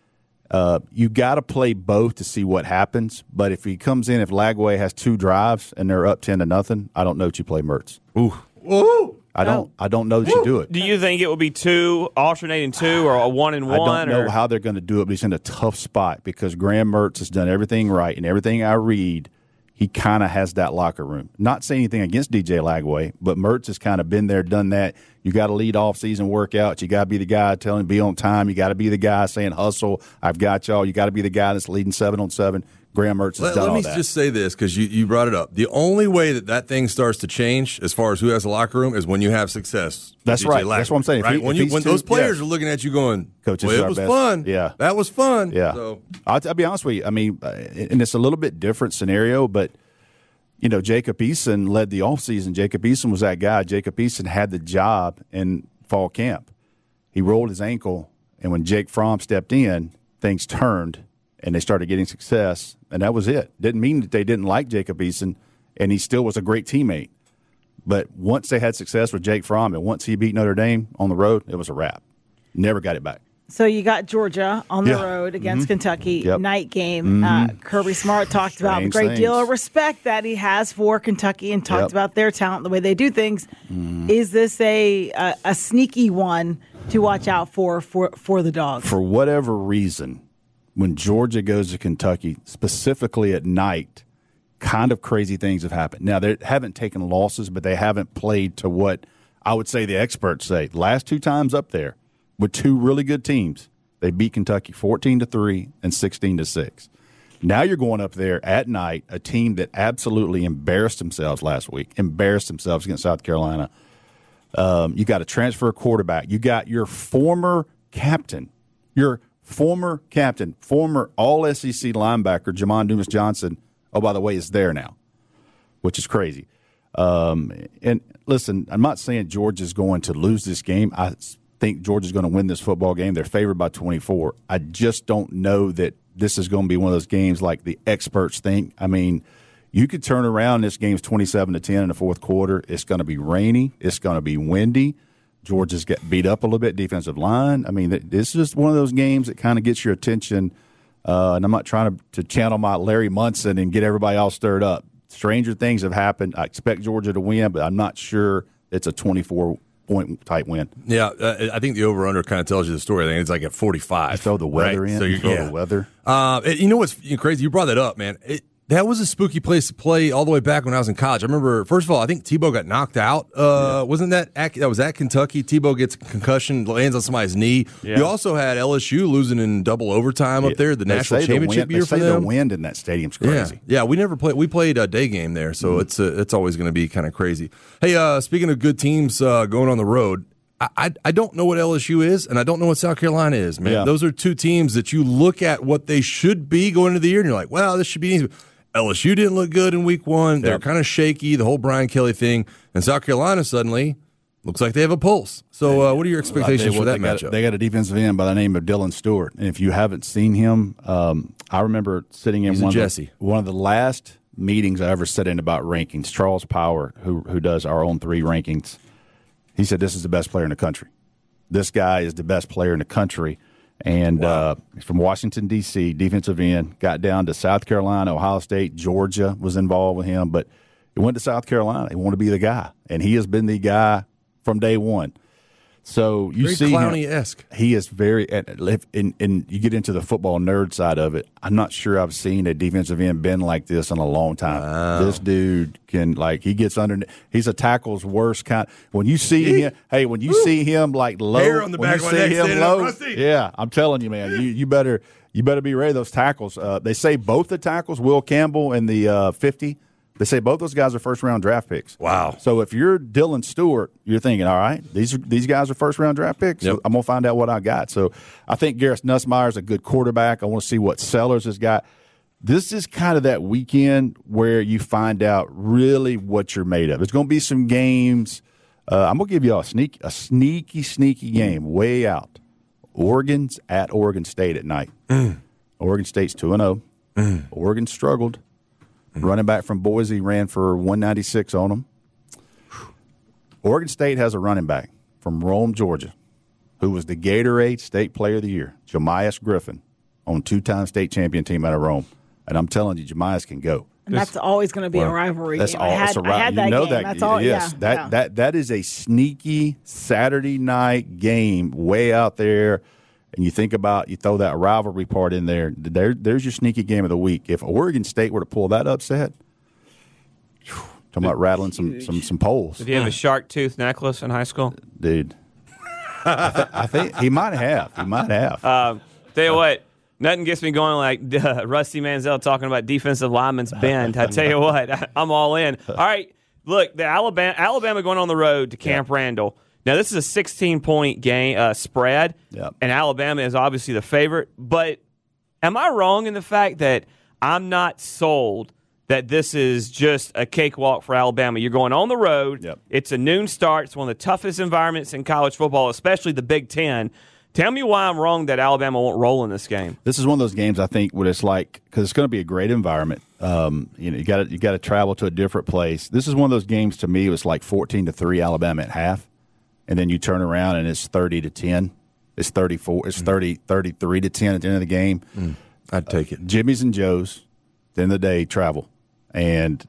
Speaker 6: Uh, you got to play both to see what happens. But if he comes in, if Lagway has two drives and they're up ten to nothing, I don't know that you play Mertz.
Speaker 3: Ooh, ooh.
Speaker 6: I don't. I don't know that you do it.
Speaker 2: Do you think it will be two alternating two or a one and one?
Speaker 6: I don't know
Speaker 2: or?
Speaker 6: how they're going to do it, but he's in a tough spot because Graham Mertz has done everything right, and everything I read, he kind of has that locker room. Not saying anything against D J Lagway, but Mertz has kind of been there, done that. You got to lead off season workouts. You got to be the guy telling be on time. You got to be the guy saying hustle. I've got y'all. You got to be the guy that's leading seven on seven. Graham Mertz has
Speaker 3: Let,
Speaker 6: done
Speaker 3: let
Speaker 6: all
Speaker 3: me
Speaker 6: that.
Speaker 3: just say this because you, you brought it up. The only way that that thing starts to change as far as who has a locker room is when you have success.
Speaker 6: That's
Speaker 3: D J
Speaker 6: right.
Speaker 3: Lagway,
Speaker 6: That's what I'm saying. If
Speaker 3: Right?
Speaker 6: he-
Speaker 3: when
Speaker 6: if
Speaker 3: you,
Speaker 6: he's
Speaker 3: when
Speaker 6: too-
Speaker 3: those players
Speaker 6: yeah.
Speaker 3: are looking at you going,
Speaker 6: Coach, this
Speaker 3: well,
Speaker 6: is
Speaker 3: it
Speaker 6: our
Speaker 3: was
Speaker 6: best.
Speaker 3: fun.
Speaker 6: Yeah.
Speaker 3: That was fun.
Speaker 6: Yeah.
Speaker 3: So,
Speaker 6: I'll, I'll be honest with you. I mean, uh, and it's a little bit different scenario, but, you know, Jacob Eason led the offseason. Jacob Eason was that guy. Jacob Eason had the job in fall camp. He rolled his ankle, and when Jake Fromm stepped in, things turned, and they started getting success, and that was it. Didn't mean that they didn't like Jacob Eason, and he still was a great teammate. But once they had success with Jake Fromm, and once he beat Notre Dame on the road, it was a wrap. Never got it back.
Speaker 1: So you got Georgia on the
Speaker 6: Yeah.
Speaker 1: road against
Speaker 6: Mm-hmm.
Speaker 1: Kentucky,
Speaker 6: Yep.
Speaker 1: night game. Uh, Kirby Smart talked about a
Speaker 6: Strange
Speaker 1: great deal
Speaker 6: things.
Speaker 1: of respect that he has for Kentucky and talked
Speaker 6: Yep.
Speaker 1: about their talent, the way they do things. Is this a, a a sneaky one to watch out for for, for the Dogs?
Speaker 6: For whatever reason, when Georgia goes to Kentucky, specifically at night, kind of crazy things have happened. Now, they haven't taken losses, but they haven't played to what I would say the experts say. Last two times up there with two really good teams, they beat Kentucky fourteen to three and sixteen to six. Now you're going up there at night, a team that absolutely embarrassed themselves last week, embarrassed themselves against South Carolina. Um, you got a transfer quarterback. You got your former captain, your former captain, former all S E C linebacker, Jamon Dumas Johnson, oh, by the way, is there now, which is crazy. Um, and listen, I'm not saying Georgia's going to lose this game. I think Georgia's going to win this football game. They're favored by twenty-four. I just don't know that this is going to be one of those games like the experts think. I mean, you could turn around. This game's twenty-seven to ten in the fourth quarter. It's going to be rainy. It's going to be windy. Georgia's get beat up a little bit, defensive line. I mean, this is just one of those games that kind of gets your attention. Uh, and I'm not trying to, to channel my Larry Munson and get everybody all stirred up. Stranger things have happened. I expect Georgia to win, but I'm not sure it's a twenty-four point type win.
Speaker 3: yeah, uh, I think the over-under kind of tells you the story. I think it's like at forty-five.
Speaker 6: You throw the weather
Speaker 3: right?
Speaker 6: in.
Speaker 3: So you
Speaker 6: you throw
Speaker 3: yeah.
Speaker 6: the weather.
Speaker 3: Uh, it- you know what's crazy? You brought that up, man. It, that was a spooky place to play all the way back when I was in college. I remember, first of all, I think Tebow got knocked out. Uh, yeah. Wasn't that at, that was at Kentucky? Tebow gets a concussion, lands on somebody's knee.
Speaker 2: Yeah.
Speaker 3: You also had L S U losing in double overtime up there, the
Speaker 6: They
Speaker 3: national
Speaker 6: say the
Speaker 3: championship
Speaker 6: wind,
Speaker 3: year
Speaker 6: they
Speaker 3: for
Speaker 6: say
Speaker 3: them.
Speaker 6: The wind in that stadium's crazy.
Speaker 3: Yeah, yeah. We never played. We played a day game there, so mm-hmm. it's uh, it's always going to be kind of crazy. Hey, uh, speaking of good teams uh, going on the road. I, I, I don't know what L S U is, and I don't know what South Carolina is, man.
Speaker 6: Yeah.
Speaker 3: Those are two teams that you look at what they should be going into the year, and you're like, well, this should be easy. L S U didn't look good in week one. They're
Speaker 6: yep.
Speaker 3: kind of shaky, the whole Brian Kelly thing. And South Carolina suddenly looks like they have a pulse. So uh, what are your expectations for
Speaker 6: what,
Speaker 3: that
Speaker 6: they
Speaker 3: matchup?
Speaker 6: Got, they got a defensive end by the name of Dylan Stewart. And if you haven't seen him, um, I remember sitting in
Speaker 3: He's a
Speaker 6: one of,
Speaker 3: Jesse.
Speaker 6: the, one of the last meetings I ever sat in about rankings. Charles Power, who, who does our own three rankings, he said this is the best player in the country. This guy is the best player in the country. And
Speaker 3: wow.
Speaker 6: uh, he's from Washington, D C, defensive end, got down to South Carolina, Ohio State, Georgia was involved with him, but he went to South Carolina. He wanted to be the guy, and he has been the guy from day one. So you
Speaker 3: Very
Speaker 6: see
Speaker 3: Clowney-esque.
Speaker 6: him, he is very and, and, and you get into the football nerd side of it. I'm not sure I've seen a defensive end been like this in a long time.
Speaker 3: Wow.
Speaker 6: This dude can, like, he gets under. He's a tackle's worst kind. When you see him, hey, when you Woo. see him like low,
Speaker 3: Hair on the
Speaker 6: when
Speaker 3: back
Speaker 6: you
Speaker 3: of my
Speaker 6: see
Speaker 3: neck
Speaker 6: him
Speaker 3: standing
Speaker 6: low,
Speaker 3: up, Rusty.
Speaker 6: yeah, I'm telling you, man, you you better you better be ready. Those tackles. Uh, they say both the tackles, Will Campbell and the uh, fifty. They say both those guys are first round draft picks.
Speaker 3: Wow.
Speaker 6: So if you're Dylan Stewart, you're thinking, all right, these are these guys are first round draft picks.
Speaker 3: Yep.
Speaker 6: So I'm gonna find out what I got. So I think Garrett Nussmeier is a good quarterback. I want to see what Sellers has got. This is kind of that weekend where you find out really what you're made of. There's gonna be some games. Uh, I'm gonna give you a sneak a sneaky, sneaky game way out. Oregon's at Oregon State at night.
Speaker 3: Mm.
Speaker 6: Oregon State's two and zero.
Speaker 3: Mm.
Speaker 6: Oregon struggled. Running back from Boise ran for one ninety-six on them. Oregon State has a running back from Rome, Georgia, who was the Gatorade State Player of the Year, Jamias Griffin. on two-time state champion team out of Rome. And I'm telling you, Jemias can go.
Speaker 1: And that's always going to be well, a rivalry
Speaker 6: that's
Speaker 1: game.
Speaker 6: All,
Speaker 1: I had,
Speaker 6: that's a ri-
Speaker 1: I had that
Speaker 6: you know
Speaker 1: game.
Speaker 6: That,
Speaker 1: that's all,
Speaker 6: yes,
Speaker 1: yeah,
Speaker 6: that,
Speaker 1: yeah.
Speaker 6: that, that is a sneaky Saturday night game way out there. And you think about, you throw that rivalry part in there, there there's your sneaky game of the week. If Oregon State were to pull that upset, whew, talking about rattling some, some, some poles.
Speaker 2: Did he have a shark tooth necklace in high school?
Speaker 6: Dude. I, th- I think he might have. He might have.
Speaker 2: Um, tell you what, nothing gets me going like uh, Rusty Manziel talking about defensive lineman's bend. I tell you what, I, I'm all in. All right, look, the Alabama Alabama going on the road to Camp yeah. Randall. Now, this is a sixteen-point game uh, spread,
Speaker 6: yep.
Speaker 2: and Alabama is obviously the favorite. But am I wrong in the fact that I'm not sold that this is just a cakewalk for Alabama? You're going on the road.
Speaker 6: Yep.
Speaker 2: It's a noon start. It's one of the toughest environments in college football, especially the Big Ten. Tell me why I'm wrong that Alabama won't roll in this game.
Speaker 6: This is one of those games, I think, where it's like, because it's going to be a great environment. Um, you know, you got you got to travel to a different place. This is one of those games, to me, it was like fourteen to three Alabama at half. And then you turn around and it's thirty to ten. It's thirty-four. It's thirty, thirty-three to ten at the end of the game.
Speaker 3: Mm, I'd take it.
Speaker 6: Uh, Jimmy's and Joe's, at the end of the day, travel. And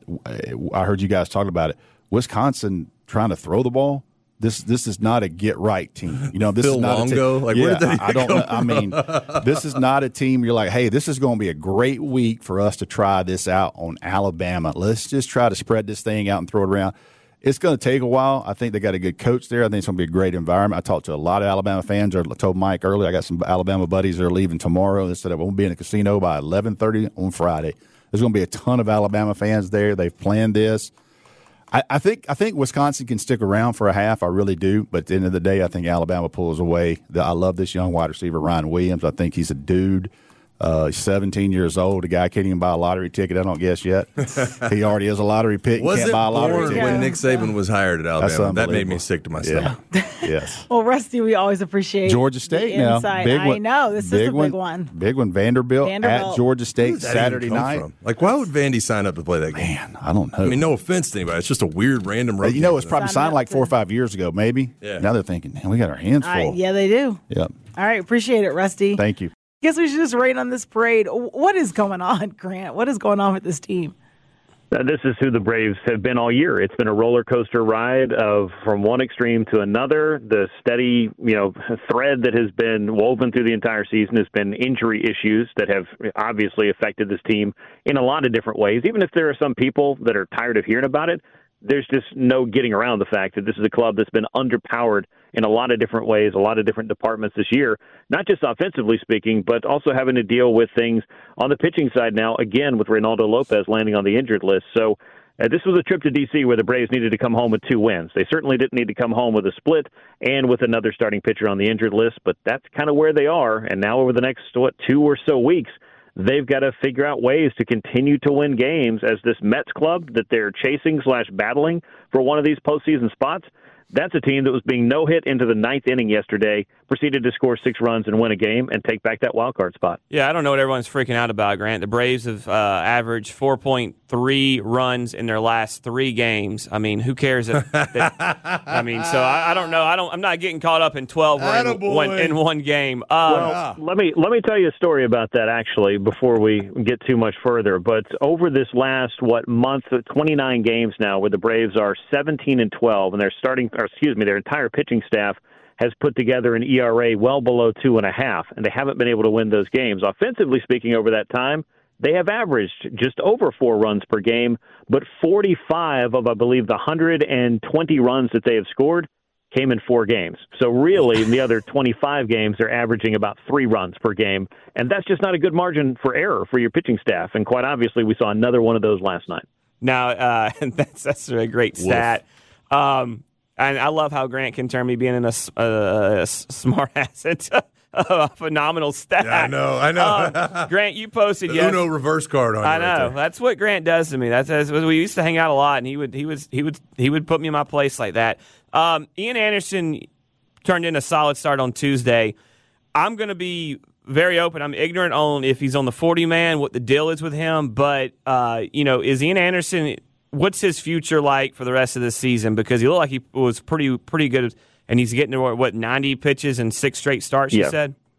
Speaker 6: I heard you guys talking about it. Wisconsin trying to throw the ball. This this is not a get right team. You know, this
Speaker 3: Phil
Speaker 6: is not
Speaker 3: Longo.
Speaker 6: a team.
Speaker 3: Like,
Speaker 6: yeah,
Speaker 3: where did that
Speaker 6: I, I don't.
Speaker 3: come
Speaker 6: know. I mean, this is not a team. You're like, hey, this is going to be a great week for us to try this out on Alabama. Let's just try to spread this thing out and throw it around. It's going to take a while. I think they got a good coach there. I think it's going to be a great environment. I talked to a lot of Alabama fans. I told Mike earlier I got some Alabama buddies that are leaving tomorrow. They said I won't be in the casino by eleven thirty on Friday. There's going to be a ton of Alabama fans there. They've planned this. I, I think I think Wisconsin can stick around for a half. I really do. But at the end of the day, I think Alabama pulls away. I love this young wide receiver, Ryan Williams. I think he's a dude. Uh, he's seventeen years old. The guy can't even buy a lottery ticket, I don't guess yet. He already has a lottery pick.
Speaker 3: Was
Speaker 6: can't
Speaker 3: it
Speaker 6: buy a lottery
Speaker 3: born
Speaker 6: ticket.
Speaker 3: when Nick Saban was hired at Alabama? That made me sick to my stomach.
Speaker 6: Yeah. Yes.
Speaker 1: Well, Rusty, we always appreciate
Speaker 6: Georgia State
Speaker 1: the
Speaker 6: now.
Speaker 1: insight.
Speaker 6: Big
Speaker 1: I
Speaker 6: one.
Speaker 1: know. This
Speaker 6: big
Speaker 1: is a
Speaker 6: one,
Speaker 1: big one.
Speaker 6: Big one. Vanderbilt,
Speaker 1: Vanderbilt.
Speaker 6: at Georgia State
Speaker 3: Where did that
Speaker 6: Saturday
Speaker 3: even come
Speaker 6: night.
Speaker 3: from? Like, why would Vandy sign up to play that game?
Speaker 6: Man, I don't know.
Speaker 3: I mean, no offense to anybody. It's just a weird, random road
Speaker 6: You know,
Speaker 3: game.
Speaker 6: it's probably
Speaker 1: Sign
Speaker 6: signed
Speaker 1: up
Speaker 6: like
Speaker 1: to-
Speaker 6: four or five years ago, maybe.
Speaker 3: Yeah.
Speaker 6: Now they're thinking, man, we got our hands
Speaker 1: I,
Speaker 6: full.
Speaker 1: yeah, they do.
Speaker 6: Yep.
Speaker 1: All right. Appreciate it, Rusty.
Speaker 6: Thank you.
Speaker 1: Guess we should just rate on this parade. What is going on, Grant? What is going on with this team?
Speaker 7: Uh, this is who the Braves have been all year. It's been a roller coaster ride of from one extreme to another. The steady, you know, thread that has been woven through the entire season has been injury issues that have obviously affected this team in a lot of different ways. Even if there are some people that are tired of hearing about it, there's just no getting around the fact that this is a club that's been underpowered in a lot of different ways, a lot of different departments this year, not just offensively speaking, but also having to deal with things on the pitching side now, again, with Reynaldo Lopez landing on the injured list. So uh, this was a trip to D C where the Braves needed to come home with two wins. They certainly didn't need to come home with a split and with another starting pitcher on the injured list, but that's kind of where they are. And now over the next, what, two or so weeks, they've got to figure out ways to continue to win games as this Mets club that they're chasing slash battling for one of these postseason spots. That's a team that was being no-hit into the ninth inning yesterday, proceeded to score six runs and win a game and take back that wild card spot.
Speaker 2: Yeah, I don't know what everyone's freaking out about, Grant. The Braves have uh, averaged four point three runs in their last three games. I mean, who cares? If that, I mean, so I, I don't know. I don't. I'm not getting caught up in twelve in one, in one game. Uh,
Speaker 7: well, let me let me tell you a story about that actually before we get too much further. But over this last what month, twenty-nine games now, where the Braves are seventeen and twelve, and they're starting. Or excuse me, their entire pitching staff has put together an E R A well below two and a half, and they haven't been able to win those games. Offensively speaking, over that time, they have averaged just over four runs per game, but forty-five of, I believe, the one hundred twenty runs that they have scored came in four games. So really, in the other twenty-five games, they're averaging about three runs per game, and that's just not a good margin for error for your pitching staff. And quite obviously, we saw another one of those last night.
Speaker 2: Now, uh, that's that's a great stat. Um, And I love how Grant can turn me being a, a, a smart ass into a phenomenal stat.
Speaker 3: Yeah, I know, I know.
Speaker 2: Um, Grant, you posted
Speaker 3: the
Speaker 2: yes.
Speaker 3: Uno reverse card on you.
Speaker 2: I know.
Speaker 3: Right there.
Speaker 2: That's what Grant does to me. That's, that's we used to hang out a lot, and he would he was he would he would put me in my place like that. Um, Ian Anderson turned in a solid start on Tuesday. I'm going to be very open. I'm ignorant on if he's on the forty man, what the deal is with him, but uh, you know, is Ian Anderson? What's his future like for the rest of this season? Because he looked like he was pretty pretty good, and he's getting to what ninety pitches and six straight starts.
Speaker 7: Yeah.
Speaker 2: You said.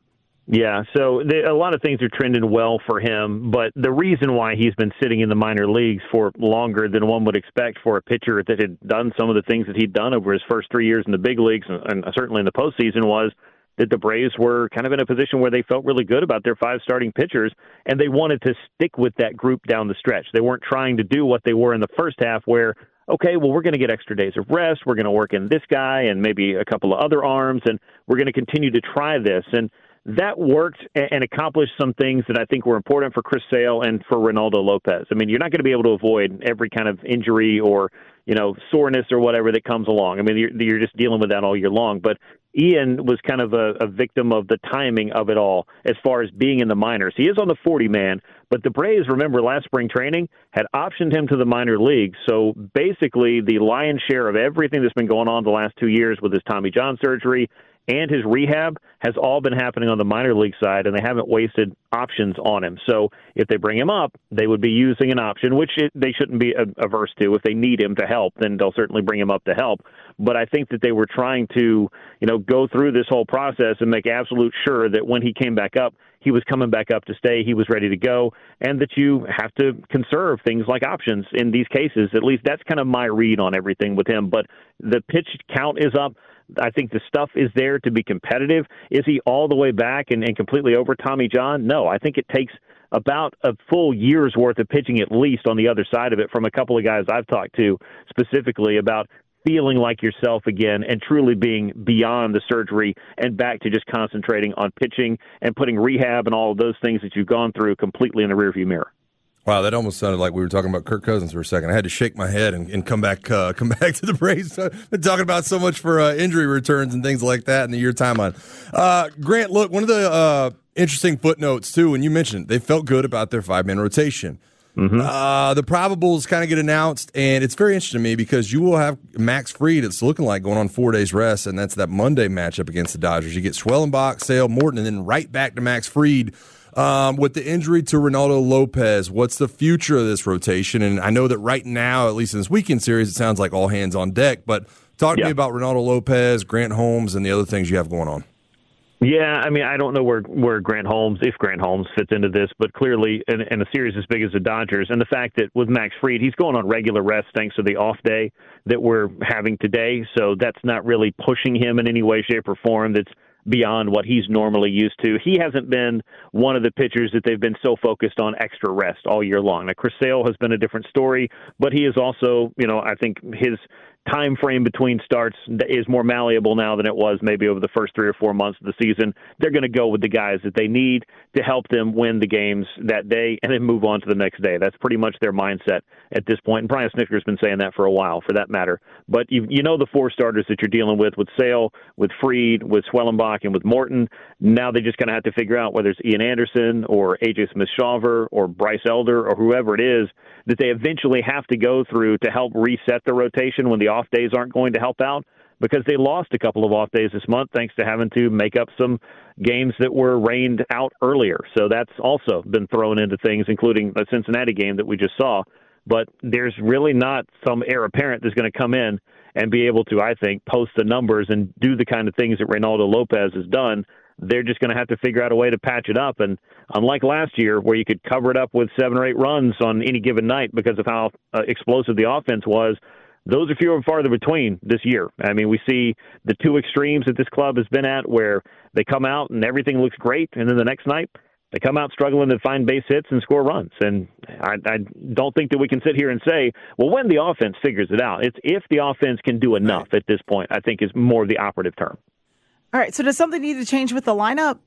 Speaker 7: Yeah, so the, a lot of things are trending well for him, but the reason why he's been sitting in the minor leagues for longer than one would expect for a pitcher that had done some of the things that he'd done over his first three years in the big leagues, and, and certainly in the postseason, was that the Braves were kind of in a position where they felt really good about their five starting pitchers, and they wanted to stick with that group down the stretch. They weren't trying to do what they were in the first half where, okay, well, we're going to get extra days of rest, we're going to work in this guy and maybe a couple of other arms, and we're going to continue to try this. And that worked and accomplished some things that I think were important for Chris Sale and for Reynaldo Lopez. I mean, you're not going to be able to avoid every kind of injury or, you know, soreness or whatever that comes along. I mean, you're, you're just dealing with that all year long. But Ian was kind of a, a victim of the timing of it all as far as being in the minors. He is on the forty-man, but the Braves, remember, last spring training had optioned him to the minor leagues. So basically the lion's share of everything that's been going on the last two years with his Tommy John surgery and his rehab has all been happening on the minor league side, and they haven't wasted options on him. So if they bring him up, they would be using an option, which it, they shouldn't be averse to. If they need him to help, then they'll certainly bring him up to help. But I think that they were trying to, you know, go through this whole process and make absolute sure that when he came back up, he was coming back up to stay, he was ready to go, and that you have to conserve things like options in these cases. At least that's kind of my read on everything with him. But the pitch count is up. I think the stuff is there to be competitive. Is he all the way back and, and completely over Tommy John? No, I think it takes about a full year's worth of pitching at least on the other side of it from a couple of guys I've talked to specifically about feeling like yourself again and truly being beyond the surgery and back to just concentrating on pitching and putting rehab and all of those things that you've gone through completely in the rearview mirror.
Speaker 3: Wow, that almost sounded like we were talking about Kirk Cousins for a second. I had to shake my head and, and come back uh, come back to the Braves. I've been talking about so much for uh, injury returns and things like that in the year timeline. Uh, Grant, look, one of the uh, interesting footnotes, too, when you mentioned they felt good about their five-man rotation. Mm-hmm. Uh, the probables kind of get announced, and it's very interesting to me because you will have Max Fried, it's looking like, going on four days rest, and that's that Monday matchup against the Dodgers. You get Schwellenbach, Sale, Morton, and then right back to Max Fried. Um, with the injury to Reynaldo Lopez, what's the future of this rotation? And I know that right now, at least in this weekend series, it sounds like all hands on deck. But talk to yeah. me about Reynaldo Lopez, Grant Holmes, and the other things you have going on.
Speaker 7: Yeah, I mean, I don't know where, where Grant Holmes, if Grant Holmes fits into this, but clearly in, in a series as big as the Dodgers, and the fact that with Max Fried, he's going on regular rest thanks to the off day that we're having today. So that's not really pushing him in any way, shape, or form. That's beyond what he's normally used to. He hasn't been one of the pitchers that they've been so focused on extra rest all year long. Now, Chris Sale has been a different story, but he is also, you know, I think his time frame between starts is more malleable now than it was maybe over the first three or four months of the season. They're going to go with the guys that they need to help them win the games that day and then move on to the next day. That's pretty much their mindset at this point. And Brian Snitker's been saying that for a while, for that matter. But you, you know the four starters that you're dealing with, with Sale, with Fried, with Schwellenbach, and with Morton. Now they just kind of have to figure out whether it's Ian Anderson or A J Smith-Shawver or Bryce Elder or whoever it is that they eventually have to go through to help reset the rotation when the off days aren't going to help out, because they lost a couple of off days this month thanks to having to make up some games that were rained out earlier. So that's also been thrown into things, including the Cincinnati game that we just saw. But there's really not some heir apparent that's going to come in and be able to, I think, post the numbers and do the kind of things that Reynaldo Lopez has done. They're just going to have to figure out a way to patch it up. And unlike last year, where you could cover it up with seven or eight runs on any given night because of how uh, explosive the offense was, those are fewer and farther between this year. I mean, we see the two extremes that this club has been at where they come out and everything looks great, and then the next night they come out struggling to find base hits and score runs. And I, I don't think that we can sit here and say, well, when the offense figures it out. It's if the offense can do enough at this point, I think is more the operative term.
Speaker 1: All right, so does something need to change with the lineup?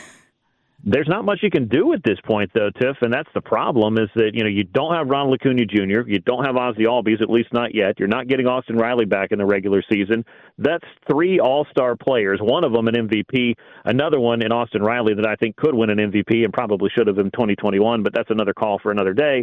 Speaker 7: There's not much you can do at this point, though, Tiff, and that's the problem, is that, you know, you don't have Ronald Acuna Junior, you don't have Ozzie Albies, at least not yet. You're not getting Austin Riley back in the regular season. That's three all-star players, one of them an M V P, another one in Austin Riley that I think could win an M V P and probably should have in twenty twenty-one, but that's another call for another day.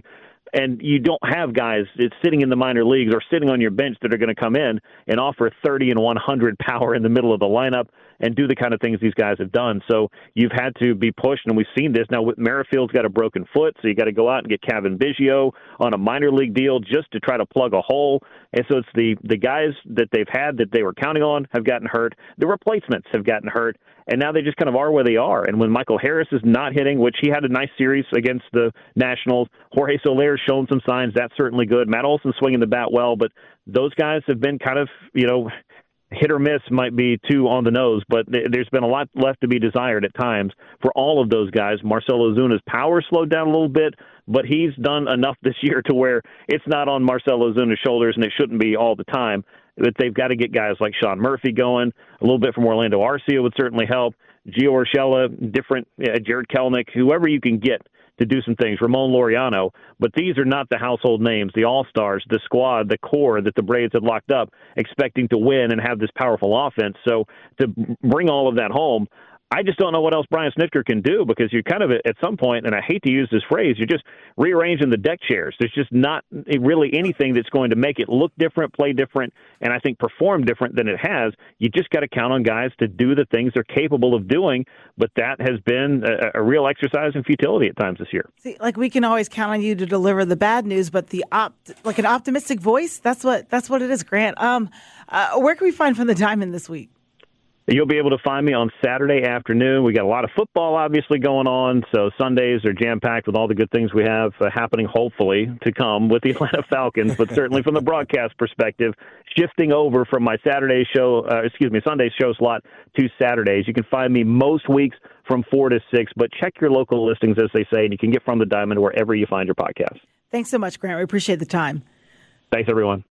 Speaker 7: And you don't have guys sitting in the minor leagues or sitting on your bench that are going to come in and offer thirty and one hundred power in the middle of the lineup and do the kind of things these guys have done. So you've had to be pushed, and we've seen this. Now, Merrifield's got a broken foot, so you got to go out and get Kevin Biggio on a minor league deal just to try to plug a hole. And so it's the, the guys that they've had that they were counting on have gotten hurt. The replacements have gotten hurt. And now they just kind of are where they are. And when Michael Harris is not hitting, which he had a nice series against the Nationals, Jorge Soler's shown some signs. That's certainly good. Matt Olson's swinging the bat well, but those guys have been kind of, you know, hit or miss might be too on the nose, but th- there's been a lot left to be desired at times for all of those guys. Marcell Ozuna's power slowed down a little bit, but he's done enough this year to where it's not on Marcell Ozuna's shoulders, and it shouldn't be all the time. But they've got to get guys like Sean Murphy going. A little bit from Orlando Arcia would certainly help. Gio Urshela, different, uh, Jared Kelenic, whoever you can get to do some things, Ramon Laureano. But these are not the household names, the all-stars, the squad, the core that the Braves had locked up, expecting to win and have this powerful offense. So to bring all of that home, I just don't know what else Brian Snitker can do, because you're kind of at some point, and I hate to use this phrase, you're just rearranging the deck chairs. There's just not really anything that's going to make it look different, play different, and I think perform different than it has. You just got to count on guys to do the things they're capable of doing, but that has been a, a real exercise in futility at times this year.
Speaker 1: See, like, we can always count on you to deliver the bad news, but the opt, like an optimistic voice, that's what that's what it is, Grant. Um, uh, where can we find From the Diamond this week?
Speaker 7: You'll be able to find me on Saturday afternoon. We got a lot of football, obviously, going on, so Sundays are jam-packed with all the good things we have uh, happening, hopefully, to come with the Atlanta Falcons, but certainly from the broadcast perspective, shifting over from my Saturday show, uh, excuse me, Sunday show slot to Saturdays. You can find me most weeks from four to six, but check your local listings, as they say, and you can get From the Diamond wherever you find your podcast.
Speaker 1: Thanks so much, Grant. We appreciate the time.
Speaker 7: Thanks, everyone.